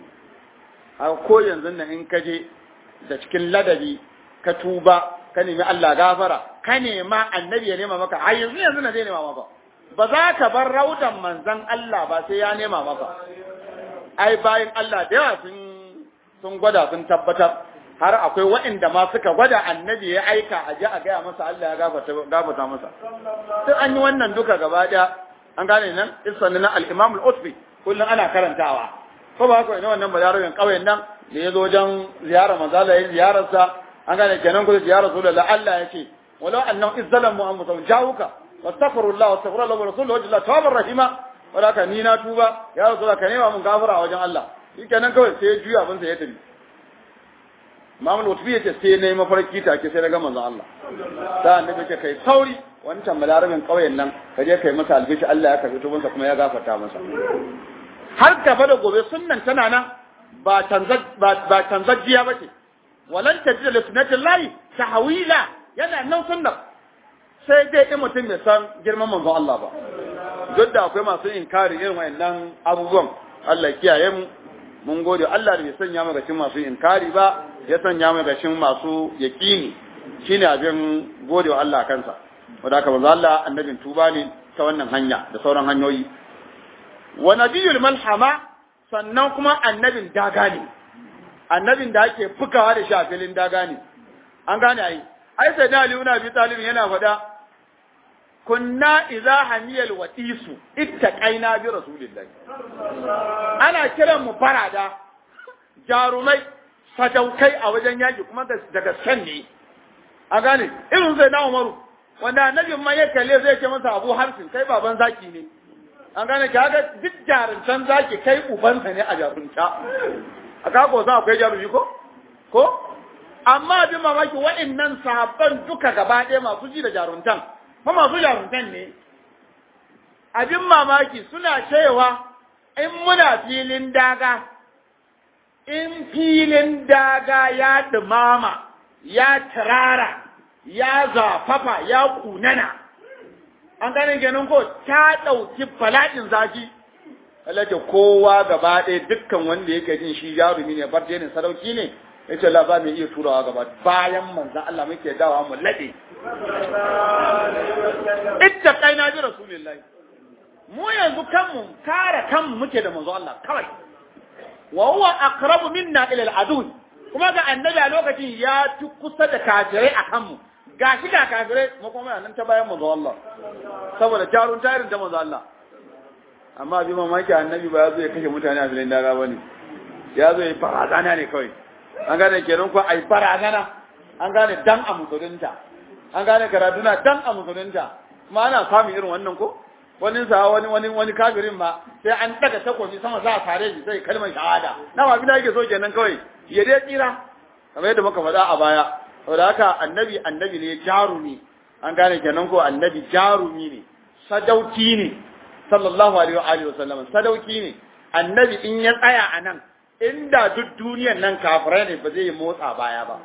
a ko yanzu nan in ka je da cikin ladabi ka tuba ka nemi Allah gafara ka nema annabi ya nema maka a yanzu yanzu na zai nema maka ba za ka bar raudan manzon Allah ba sai ya nema maka ai bayan Allah da yawa sun sun gwada sun tabbatar har akwai waɗanda ma suka gwada annabi ya aika a ji a gaya masa Allah ya gafarta gafarta masa sai an yi wannan duka gaba daya an gane nan isan na al-Imam al-Utbi kullun ana karantawa ko ba haka ne wannan bayarin kauyen nan da yazo wajen ziyara manzala yayin ziyarar sa an gane kenan ko ziyarar Rasulullah Allah ya ce walau annahum izzalamu anfusahum ja'uka wastaghfirullah wastaghfirullah wa rasuluhu wajalla tawbar rahima wala ka ni na tuba ya Rasulullah ka nema mun gafara a wajen Allah shikenan kawai sai ya juya abin sa ya tafi Imam al-Utbi yace sai ne mafarki take sai daga manzon Allah da annabi ce kai sauri wancan malarabin kauyen nan ka je kai masa albishi Allah ya karbi tubansa kuma ya gafarta masa har gaba da gobe sunnan tana nan ba tanzaj ba tanzajiya bace walan tajid li sunnatillahi tahwila yana nan sunnan sai dai in mutum ya san girman manzon Allah ba duk da akwai masu inkari irin wayannan abubuwan Allah ya kiyaye mu mun gode Allah da bai sanya mu gashin masu inkari ba ya sanya mu gashin masu yaqini shine abin gode wa Allah kansa wanda haka manzo Allah annabin tuba ne ta wannan hanya da sauran hanyoyi wa nabiyul malhama sannan kuma annabin daga ne annabin da ake fukawa da shafilin daga ne an gane ai ai sai da Ali ibn Abi Talib yana faɗa kunna idza hamiyal watisu ittaqaina bi rasulillahi ana kiran mu farada jarumai sadaukai a wajen yaki kuma daga san ne a gane irin sai na Umaru wanda annabin ma ya kalle zai ce masa Abu Harsin kai baban zaki ne an gane ka ga duk jaruntan zaki kai ubansa ne a jarunta aka ko za akwai jarumi ko ko amma bi mamaki waɗannan sahabban duka gaba ɗaya masu ji da jaruntan fa masu jaruntan ne abin mamaki suna cewa in muna filin daga in filin daga ya dumama ya tarara ya zafafa ya kunana an ganin ganin ko ta ɗauki fala'in zafi Allah ce kowa gaba ɗaya dukkan wanda yake jin shi jarumi ne bar jenin sadauki ne ya ce Allah ba mai iya turawa gaba bayan manzan Allah muke dawa mu laɗe ita kai na ji rasulullahi mu yanzu kanmu kare kanmu muke da manzo Allah kawai wa huwa aqrabu minna ila al-adu kuma ga annabi a lokacin ya fi kusa da kafirai a kanmu gashi da kafirai mu kuma nan ta bayan manzo Allah saboda jarun tarin da manzo Allah amma bi mamaki annabi ba ya zo ya kashe mutane a filin daga bane ya zo ya farazana ne kawai an gane kenan ko ai farazana an gane dan a musulunta an gane karatuna dan a musulunta kuma ana samun irin wannan ko wani sa wani wani wani kafirin ma sai an daga takobi sama za a fare shi sai kalmar shahada na ba bida yake so kenan kawai ya dai tsira kamar yadda muka faɗa a baya saboda haka annabi annabi ne jarumi an gane kenan ko annabi jarumi ne sadauki ne sallallahu alaihi wa alihi wasallam sadauki ne annabi in ya tsaya a nan inda duk duniyar nan kafirai ne ba zai yi motsa baya ba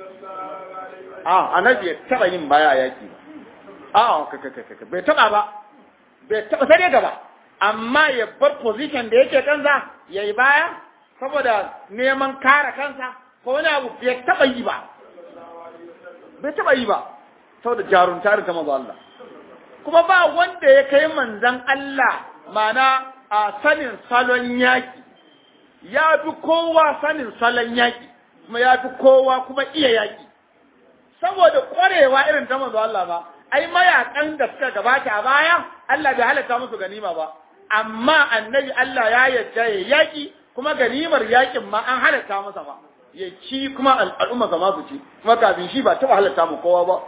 a annabi ya taba yin baya yaki a kaka bai taba ba bai taba sai gaba amma ya bar position da yake kansa yayi baya saboda neman kare kansa ko wani abu bai taba yi ba bai taba yi ba saboda jarunta da manzo Allah kuma ba wanda ya kai manzon Allah mana a sanin salon yaki ya fi kowa sanin salon yaki kuma ya fi kowa kuma iya yaki saboda kwarewa irin ta manzo Allah ba ai mayakan da suka gabata a baya Allah bai halatta musu ganima ba amma annabi Allah ya yarda ya yaki kuma ganimar yakin ma an halatta masa ba ya ci kuma al'umma zama su ci kuma kafin shi ba taɓa halatta mu kowa ba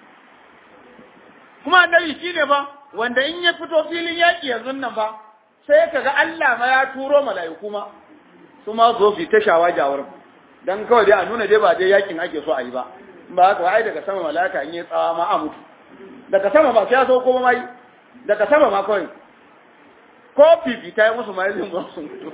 kuma annabi shi ne ba wanda in ya fito filin yaƙi yanzu nan ba sai ka ga Allah ma ya turo mala'iku ma su ma zo su ta shawagi a wurin dan kawai dai a nuna dai ba dai yaƙin ake so a yi ba ba haka ai daga sama mala'ika in yi tsawa ma a mutu daga sama ba sai ya zo ko ma yi daga sama ma kawai ko fifita ya musu ma yi zai su mutu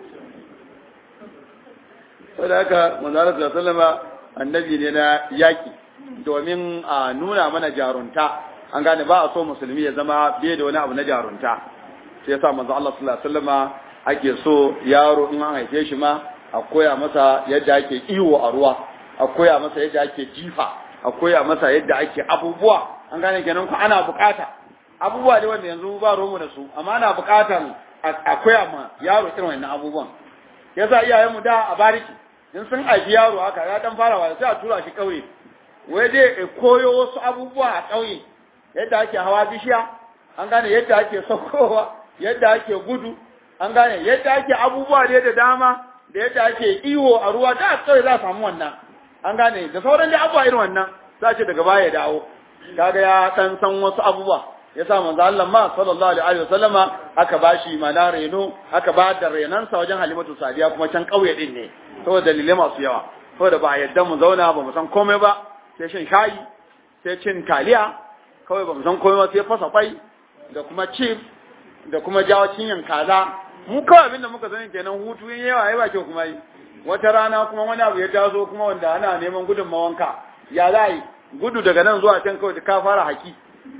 saboda haka manzara sallallahu alaihi wasallam annabi ne na yaƙi domin a nuna mana jarunta an gane ba a so musulmi ya zama biye da wani abu na jarunta sai yasa manzo Allah sallallahu alaihi wasallam ake so yaro in an haife shi ma a koya masa yadda ake iwo a ruwa a koya masa yadda ake jifa a koya masa yadda ake abubuwa an gane kenan ku ana bukata abubuwa ne wanda yanzu ba romu da su amma ana bukatan a koya ma yaro irin wannan abubuwan yasa iyayenmu da a bariki in sun haifi yaro haka ya dan fara wa sai a tura shi kauye wai dai koyo wasu abubuwa a kauye yadda ake hawa bishiya an gane yadda ake saukowa yadda ake gudu an gane yadda ake abubuwa ne da dama da yadda ake iwo a ruwa da kawai za a samu wannan an gane da sauran da abubuwa irin wannan za ce daga baya dawo kaga ya dan san wasu abubuwa ya sa manzo Allah ma sallallahu alaihi wasallama aka bashi mana reno aka ba da renansa wajen Halimatu Sadiya kuma can kauye din ne saboda dalilai masu yawa saboda ba yadda mu zauna ba mu san komai ba sai shin shayi sai cin taliya kawai ba mu san komai ba sai fasa kwai da kuma chief da kuma jawo cinyan kaza mu kawai abinda muka sani kenan hutu yin yawa yayi ba kyau kuma yi wata rana kuma wani abu ya taso kuma wanda ana neman gudun mawanka ya za yi gudu daga nan zuwa can kawai ka fara haki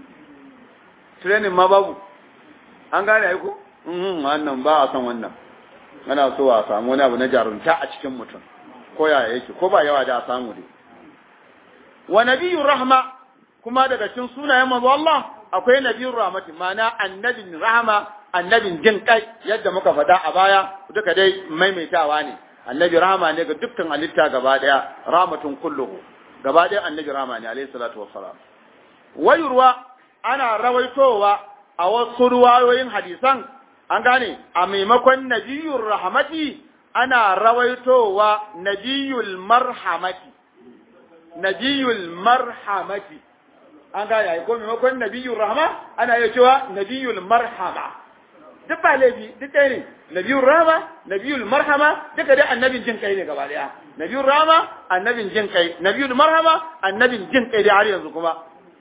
training ma babu an gane ai ko mhm wannan ba a san wannan ana so a samu wani abu na jarunta a cikin mutum ko ya yake ko ba yawa da a samu dai wa nabiyur rahma kuma daga cikin sunayen manzo Allah akwai nabiyur rahmati mana annabin rahama annabin jin kai yadda muka faɗa a baya duka dai maimaitawa ne annabi rahama ne ga dukkan halitta gaba daya rahmatun kulluhu gaba daya annabi rahama ne alayhi salatu wassalam wayurwa ana rawaitowa a wasu ruwayoyin hadisan an gane a maimakon nabiyur rahmati ana rawaitowa nabiyul marhamati nabiyul marhamati an gane ai ko maimakon nabiyur rahma ana iya cewa nabiyul marhama duk ba laifi duk ɗaya ne nabiyur rahma nabiyul marhama duka dai annabin jin kai ne gaba daya nabiyur rahma annabin jin kai nabiyul marhama annabin jin kai da har yanzu kuma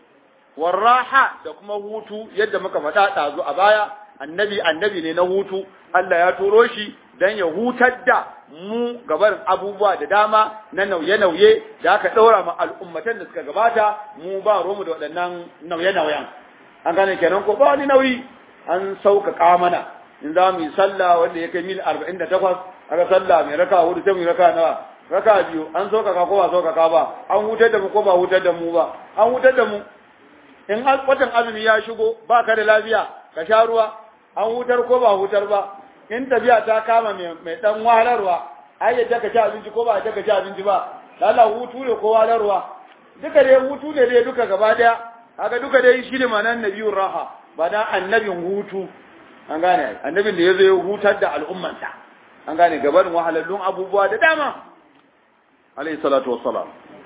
warraha da kuma hutu yadda muka faɗa ɗazu a baya annabi annabi ne na hutu Allah ya turo shi dan ya hutar da mu gabar abubuwa da dama na nauye-nauye da aka ɗaura ma al'ummatan da suka gabata mu ba romu da waɗannan nauye-nauyen an gane kenan ko ba wani nauyi an sauƙaƙa mana in za mu yi sallah wanda ya kai mil arba'in da takwas aka sallah mai raka hudu sai mu yi raka nawa raka biyu an sauƙaƙa ko ba sauƙaƙa ba an hutar da mu ko ba hutar da mu ba an hutar da mu in watan azumi ya shigo ba ka da lafiya ka sha ruwa an hutar ko ba hutar ba in tafiya ta kama mai dan wahalarwa ai yadda ka ci abinci ko ba yadda ka ci abinci ba lalla hutu ne ko wahalarwa duka dai hutu ne dai duka gaba daya haka duka dai shi ne manan nabiyur raha ba da annabin hutu an gane annabin da yazo ya hutar da al'ummansa an gane gabanin wahalallun abubuwa da dama alayhi salatu wassalam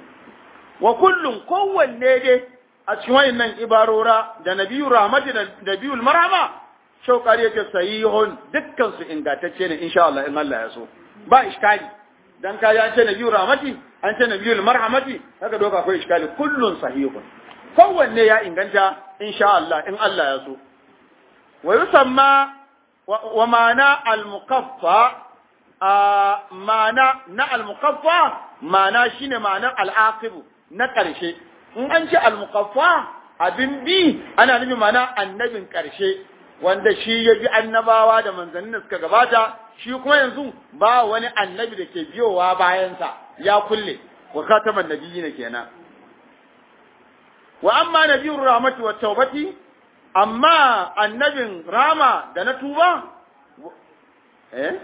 wa kullun kowanne dai a cikin wayannan ibarora da nabiyur rahmati da nabiyul marhama shaukari yake sahihun dukkan su ingantacce ne insha Allah in Allah ya so ba iskali dan kai an ce nabiyur rahmati an ce nabiyul marhamati haka doka akwai iskali kullun sahihun kowanne ya inganta insha Allah in Allah ya so wa yusamma wa ma'ana al-muqaffa ma'ana na al-muqaffa ma'ana shine ma'anar al-aqib na karshe in an ce al-muqaffa abin bi ana nufin ma'ana annabin karshe wanda shi ya bi annabawa da manzannin da suka gabata shi kuma yanzu ba wani annabi da ke biyowa bayansa ya kulle wa khataman nabiyyin kenan wa amma nabiyur rahmati wat tawbati amma annabin rama da na tuba eh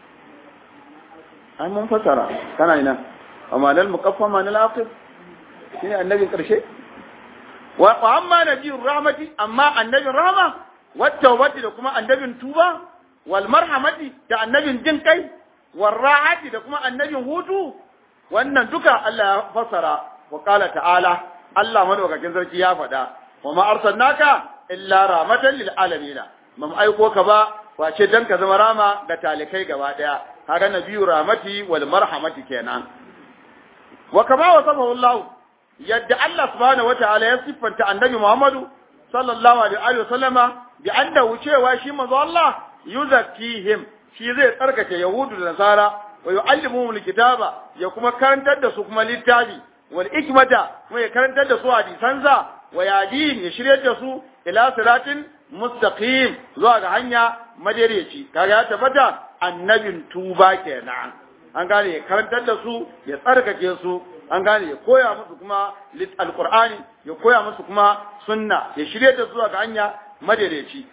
an mun fasara kana ina amma lal muqaffa ma lal aqib shine annabin karshe wa amma nabiyur rahmati amma annabin rama wat tawbati da kuma annabin tuba wal marhamati da annabin jin kai warra'ati da kuma annabin hutu wannan duka Allah ya fassara wa qala ta'ala Allah madaukakin sarki ya faɗa wa ma arsalnaka illa rahmatan lil alamin mam aiko ka ba wace dan ka zama rama ga talikai gaba daya kaga nabiyyu rahmati wal marhamati kenan wa kama wasafahu Allah yadda Allah subhanahu wataala ya siffanta annabi Muhammadu sallallahu alaihi wa sallama bi annahu cewa shi manzo Allah yuzakkihim shi zai tsarkake yahudu da nasara wa yu'allimuhum alkitaba ya kuma karantar da su kuma littafi wal hikmata kuma ya karantar da su hadisansa wa yadin ya shiryar da su ila siratin mustaqim zuwa ga hanya madareci kaga ya tabbata annabin tuba kenan an gane ya karantar da su ya tsarkake su an gane ya koya musu kuma alqur'ani ya koya musu kuma sunna ya shiryar da su zuwa ga hanya madareci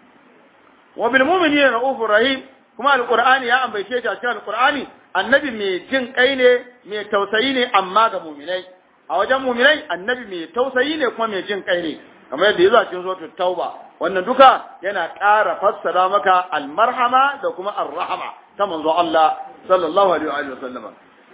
wa bil mu'minina raufur rahim kuma alqur'ani ya ambace shi a cikin alqur'ani annabi mai jin kai ne mai tausayi ne amma ga mu'minai a wajen mu'minai annabi mai tausayi ne kuma mai jin kai ne kamar yadda yazo a cikin suratul tauba wannan duka yana ƙara fassara maka almarhama da kuma arrahama ta manzo Allah sallallahu alaihi wa sallama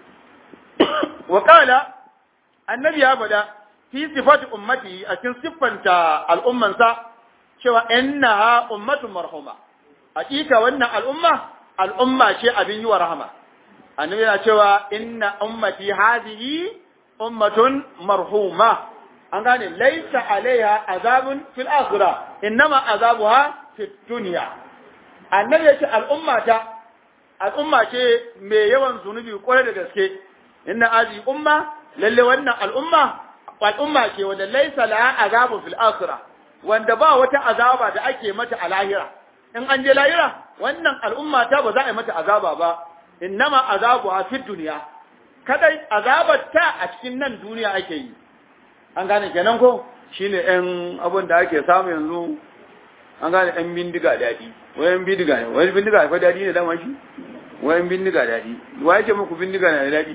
wa qala annabi ya bada fi sifati ummati a cikin siffanta al'ummansa cewa innaha ummatun marhuma hakika wannan al'umma al'umma ce abin yi wa rahama annabi yana cewa inna ummati hadhihi ummatun marhuma an gane laisa alaiha azabun fil akhirah innama azabuha fit dunya annabi yace al'umma ta al'umma ce mai yawan zunubi kwarai da gaske inna azi umma lalle wannan al'umma al'umma ce wanda laisa laha azabun fil akhirah wanda ba wata azaba da ake mata a lahira in an je lahira wannan al'umma ta ba za a yi mata azaba ba innama azabuha fit dunya kadai azabar ta a cikin nan duniya ake yi an gane kenan ko shine ɗan abin da ake samu yanzu an gane ɗan bindiga daɗi wayan bindiga ne wayan bindiga fa daɗi ne dama shi wayan bindiga daɗi wa yake muku bindiga na daɗi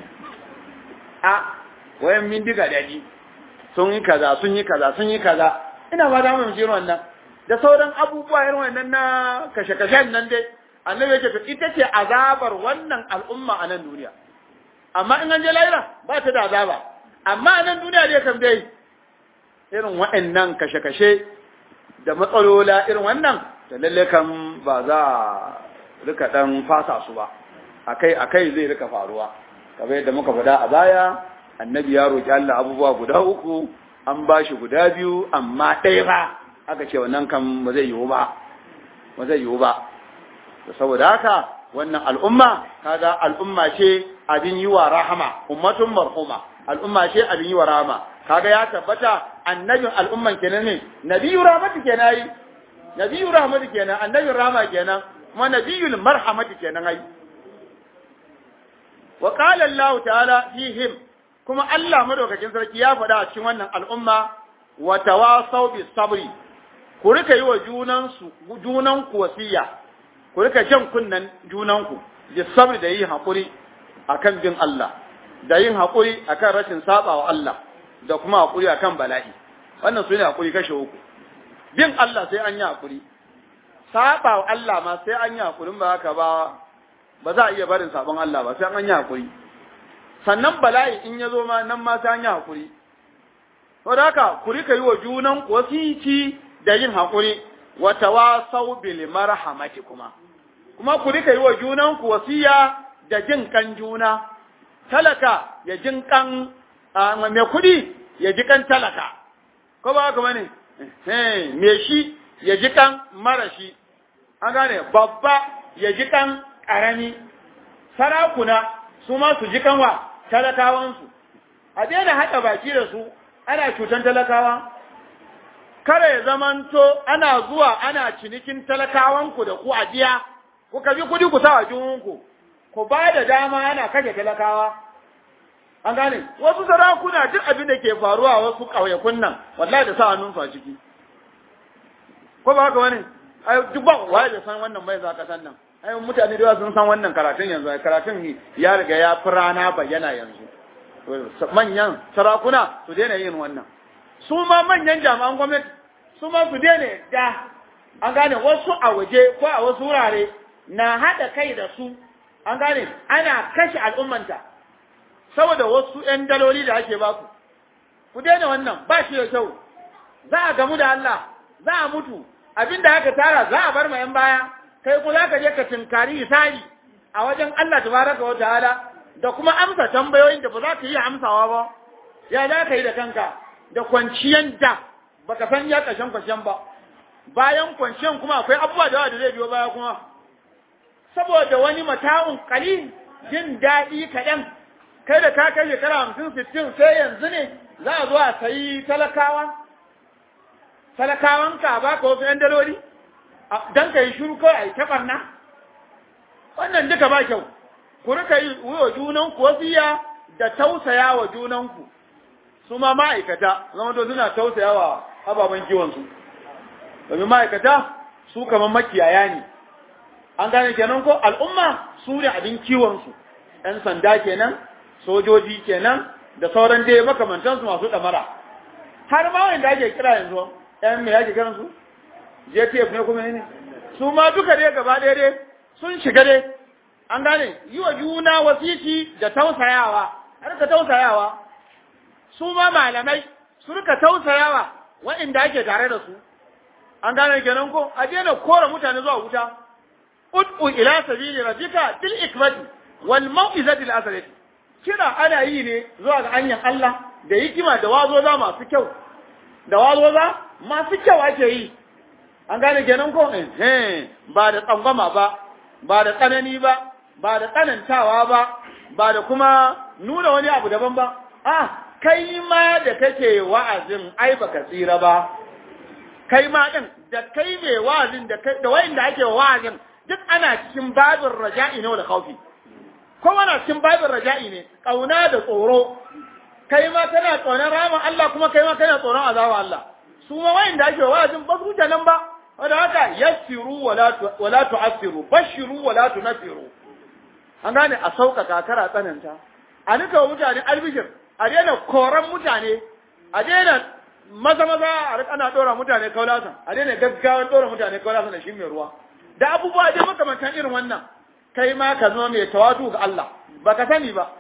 a wayan bindiga daɗi sun yi kaza sun yi kaza sun yi kaza ina ba da mu ji wannan da sauran abubuwa irin wannan na kashe-kashen nan dai annabi yake to ita ce azabar wannan al'umma a nan duniya amma in an je lahira ba ta da azaba amma a nan duniya dai kam dai irin waɗannan kashe-kashe da matsalola irin wannan da lalle kam ba za a rika dan fasa su ba akai akai zai rika faruwa kamar yadda muka faɗa a baya annabi ya roki Allah abubuwa guda uku an bashi guda biyu amma ɗaya ba aka ce wannan kam ba zai yiwu ba ba zai yiwu ba saboda haka wannan al'umma kaga al'umma ce abin yi wa rahama ummatun marhuma al'umma ce abin yi wa rahama kaga ya tabbata annabin al'umman kenan ne nabiyyu rahmatu kenan yi nabiyyu rahmatu kenan annabin rahama kenan kuma nabiyyul marhamati kenan ai wa qala Allah ta'ala fihim kuma Allah madaukakin sarki ya faɗa a cikin wannan al'umma wa tawasaw bis sabri ku rika yi wa junansu junanku wasiya ku rika jan kunnan junanku bis sabri da yin hakuri akan bin Allah da yin hakuri akan rashin saba wa Allah da kuma hakuri akan bala'i wannan sune hakuri kashe uku bin Allah sai an yi hakuri saba wa Allah ma sai an yi hakurin ba haka ba ba za a iya barin sabon Allah ba sai an yi hakuri sannan bala'i in ya zo ma nan ma sai an yi hakuri saboda haka ku rika yi wa junan ku wasici da yin hakuri wa tawasaw bil marhamati kuma kuma ku rika yi wa junan ku wasiya da jin kan juna talaka ya jin kan mai kudi ya ji kan talaka ko ba haka bane eh me shi ya ji kan marashi an gane babba ya ji kan karami sarakuna su ma su ji kan wa talakawansu a daina haɗa baki da su ana cutan talakawa kare ya zamanto ana zuwa ana cinikin talakawanku da ku a biya ku kabi kudi ku sa a junanku ku ba da dama ana kashe talakawa an gane wasu sarakuna duk abin da ke faruwa wasu ƙauyakun nan wallahi da sa hannunsu a ciki ko ba haka wani ai duk ba waye da san wannan bai za ka san nan ai mutane da sun san wannan karatun yanzu karatun ya riga ya fi rana bayyana yanzu manyan sarakuna su daina yin wannan su ma manyan jami'an gwamnati su ma su daina da an gane wasu a waje ko a wasu wurare na haɗa kai da su an gane ana kashe al'ummanta saboda wasu ƴan daloli da ake baku ku daina wannan ba shi da kyau za a gamu da Allah za a mutu abinda aka tara za a bar ma ƴan baya kai ku za ka je ka tinkari isari a wajen Allah tabaraka wa ta'ala da kuma amsa tambayoyin da ba za ka yi amsawa ba ya za ka yi da kanka da kwanciyan da baka san ya kashen kwanciyan ba bayan kwanciyan kuma akwai abubuwa da yawa da zai biyo baya kuma saboda wani mata'un qalil jin daɗi kaɗan kai da ka kai shekara hamsin sittin sai yanzu ne za a zo a sayi talakawa talakawanka ba ka wasu ‘yan daloli don ka yi shuru kawai a yi taɓarna wannan duka ba kyau ku rika yi wa junanku wasiya da tausaya wa junanku su ma ma'aikata zama to suna tausaya wa ababen kiwonsu domin ma'aikata su kamar makiyaya ne an gane kenan ko al'umma su ne abin kiwonsu ‘yan sanda kenan sojoji kenan da sauran dai makamantansu masu ɗamara har ma wanda ake kira yanzu ‘yan mai ake kiransu J T F ne kuma ne su ma duka dai gaba ɗaya dai sun shiga dai an gane yi wa juna wasiki da tausayawa har ka tausayawa su ma malamai su rika tausayawa waɗanda ake tare da su an gane kenan ko a daina kora mutane zuwa wuta ud'u ila sabili rabbika bil ikmati wal mau'izati al asrati kira ana yi ne zuwa ga hanyar Allah da hikima da wazoza masu kyau da wazoza masu kyau ake yi an gane kenan ko eh ba da tsangwama ba ba da tsanani ba ba da tsanantawa ba ba da kuma nuna wani abu daban ba ah kai ma da kake wa'azin ai baka tsira ba kai ma din da kai mai wa'azin da kai da wayanda ake wa'azin duk ana cikin babin raja'i ne da khaufi kowa na cikin babin raja'i ne kauna da tsoro kai ma kana tsoron rahama Allah kuma kai ma kana tsoron azaba Allah su ma wayanda ake wa'azin ba su nan ba wanda haka yassiru wala wala tu'assiru bashiru wala tunfiru an gane a sauƙaƙa kara tsananta a nika mutane albishir a daina koran mutane a daina maza maza a rika ana dora mutane kaulasan a daina gaggawan dora mutane kaulasan da shi mai ruwa da abubuwa dai makamantan irin wannan kai ma ka zama mai tawadu ga Allah baka sani ba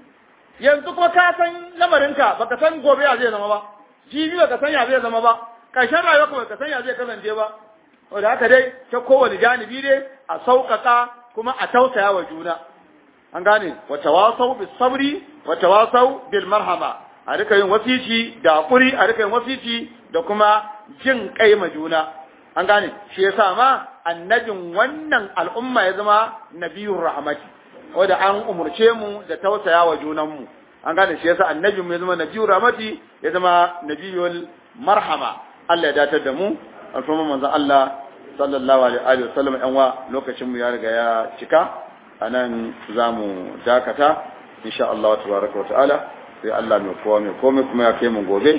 yanzu ko ka san lamarinka baka san gobe ya zai zama ba jibi baka san ya zai zama ba ƙarshen rayuwa kuma baka san ya zai kasance ba wanda haka dai ta kowane janibi dai a sauƙaƙa kuma a tausaya wa juna an gane wa tawasau bis sabri wa tawasau bil marhama a rika yin wasici da hakuri a rika yin wasici da kuma jin kai ma juna an gane shi yasa ma annabin wannan al'umma ya zama nabiyur rahmati wanda an umurce mu da tausaya wa junan mu an gane shi yasa annabin mu ya zama nabiyur rahmati ya zama nabiyul marhama Allah ya datar da mu alfama manzon Allah sallallahu alaihi wa sallam yan wa lokacin mu ya riga ya cika anan zamu dakata insha Allah tabaraka wa ta'ala sai Allah mai kowa mai komai kuma ya kai mu gobe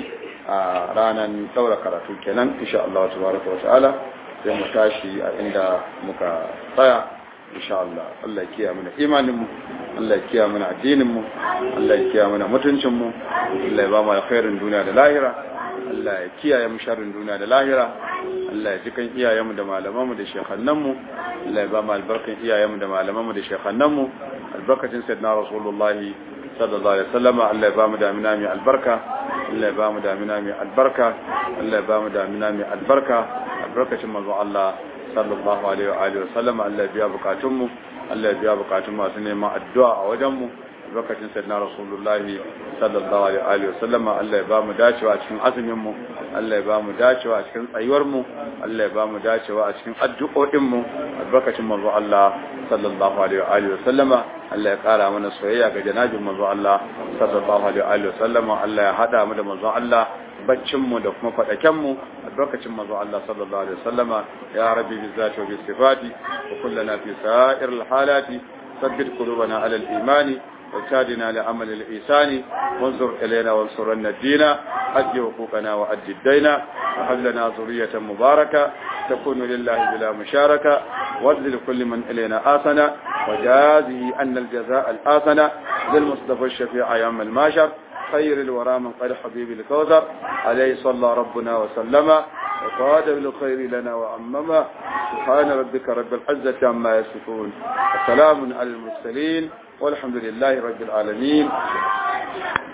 a ranan daura karatu kenan insha Allah tabaraka wa ta'ala sai mu tashi a inda muka tsaya insha Allah Allah ya kiyaye mana imanin mu Allah ya kiyaye mana addinin mu Allah ya kiyaye mana mutuncin mu Allah ya ba mu alkhairin duniya da lahira Allah ya kiyaye mu sharrin duniya da lahira Allah ya ji kan iyayenmu da malamanmu da shekannanmu Allah ya ba mu albarkan iyayenmu da malamanmu da shekannanmu albarkacin sayyidina rasulullah sallallahu alaihi wasallam Allah ya ba mu damina mai albarka Allah ya ba mu damina mai albarka Allah ya ba mu damina mai albarka albarkacin manzo Allah sallallahu alaihi wa alihi wasallam Allah ya biya bukatunmu Allah ya biya bukatun masu neman addu'a a wajenmu lokacin sayyidina rasulullahi sallallahu alaihi wa sallama Allah ya ba mu dacewa a cikin azumin mu Allah ya ba mu dacewa a cikin tsayuwar mu Allah ya ba mu dacewa a cikin addu'o'in mu albarkacin manzo Allah sallallahu alaihi wa sallama Allah ya kara mana soyayya ga janabin manzo Allah sallallahu alaihi wa sallama Allah ya hada mu da manzo Allah baccin mu da kuma fadaken mu albarkacin manzo Allah sallallahu alaihi wa sallama ya rabbi bi zati wa bi sifati wa kullana fi sa'ir al halati ثبت قلوبنا على الإيمان وارشادنا لعمل الإحسان وانظر إلينا وانصرنا الدين أدي حقوقنا وأدي الدين وهب لنا ذرية مباركة تكون لله بلا مشاركة واجزل لكل من إلينا آسنا وجازه أن الجزاء الآسنا للمصطفى الشفيع يوم الماشر خير الورى من قد حبيب الكوثر عليه صلى ربنا وسلم وقاد بالخير لنا وعمما. سبحان ربك رب العزة عما يصفون وسلام على المرسلين والحمد لله رب العالمين.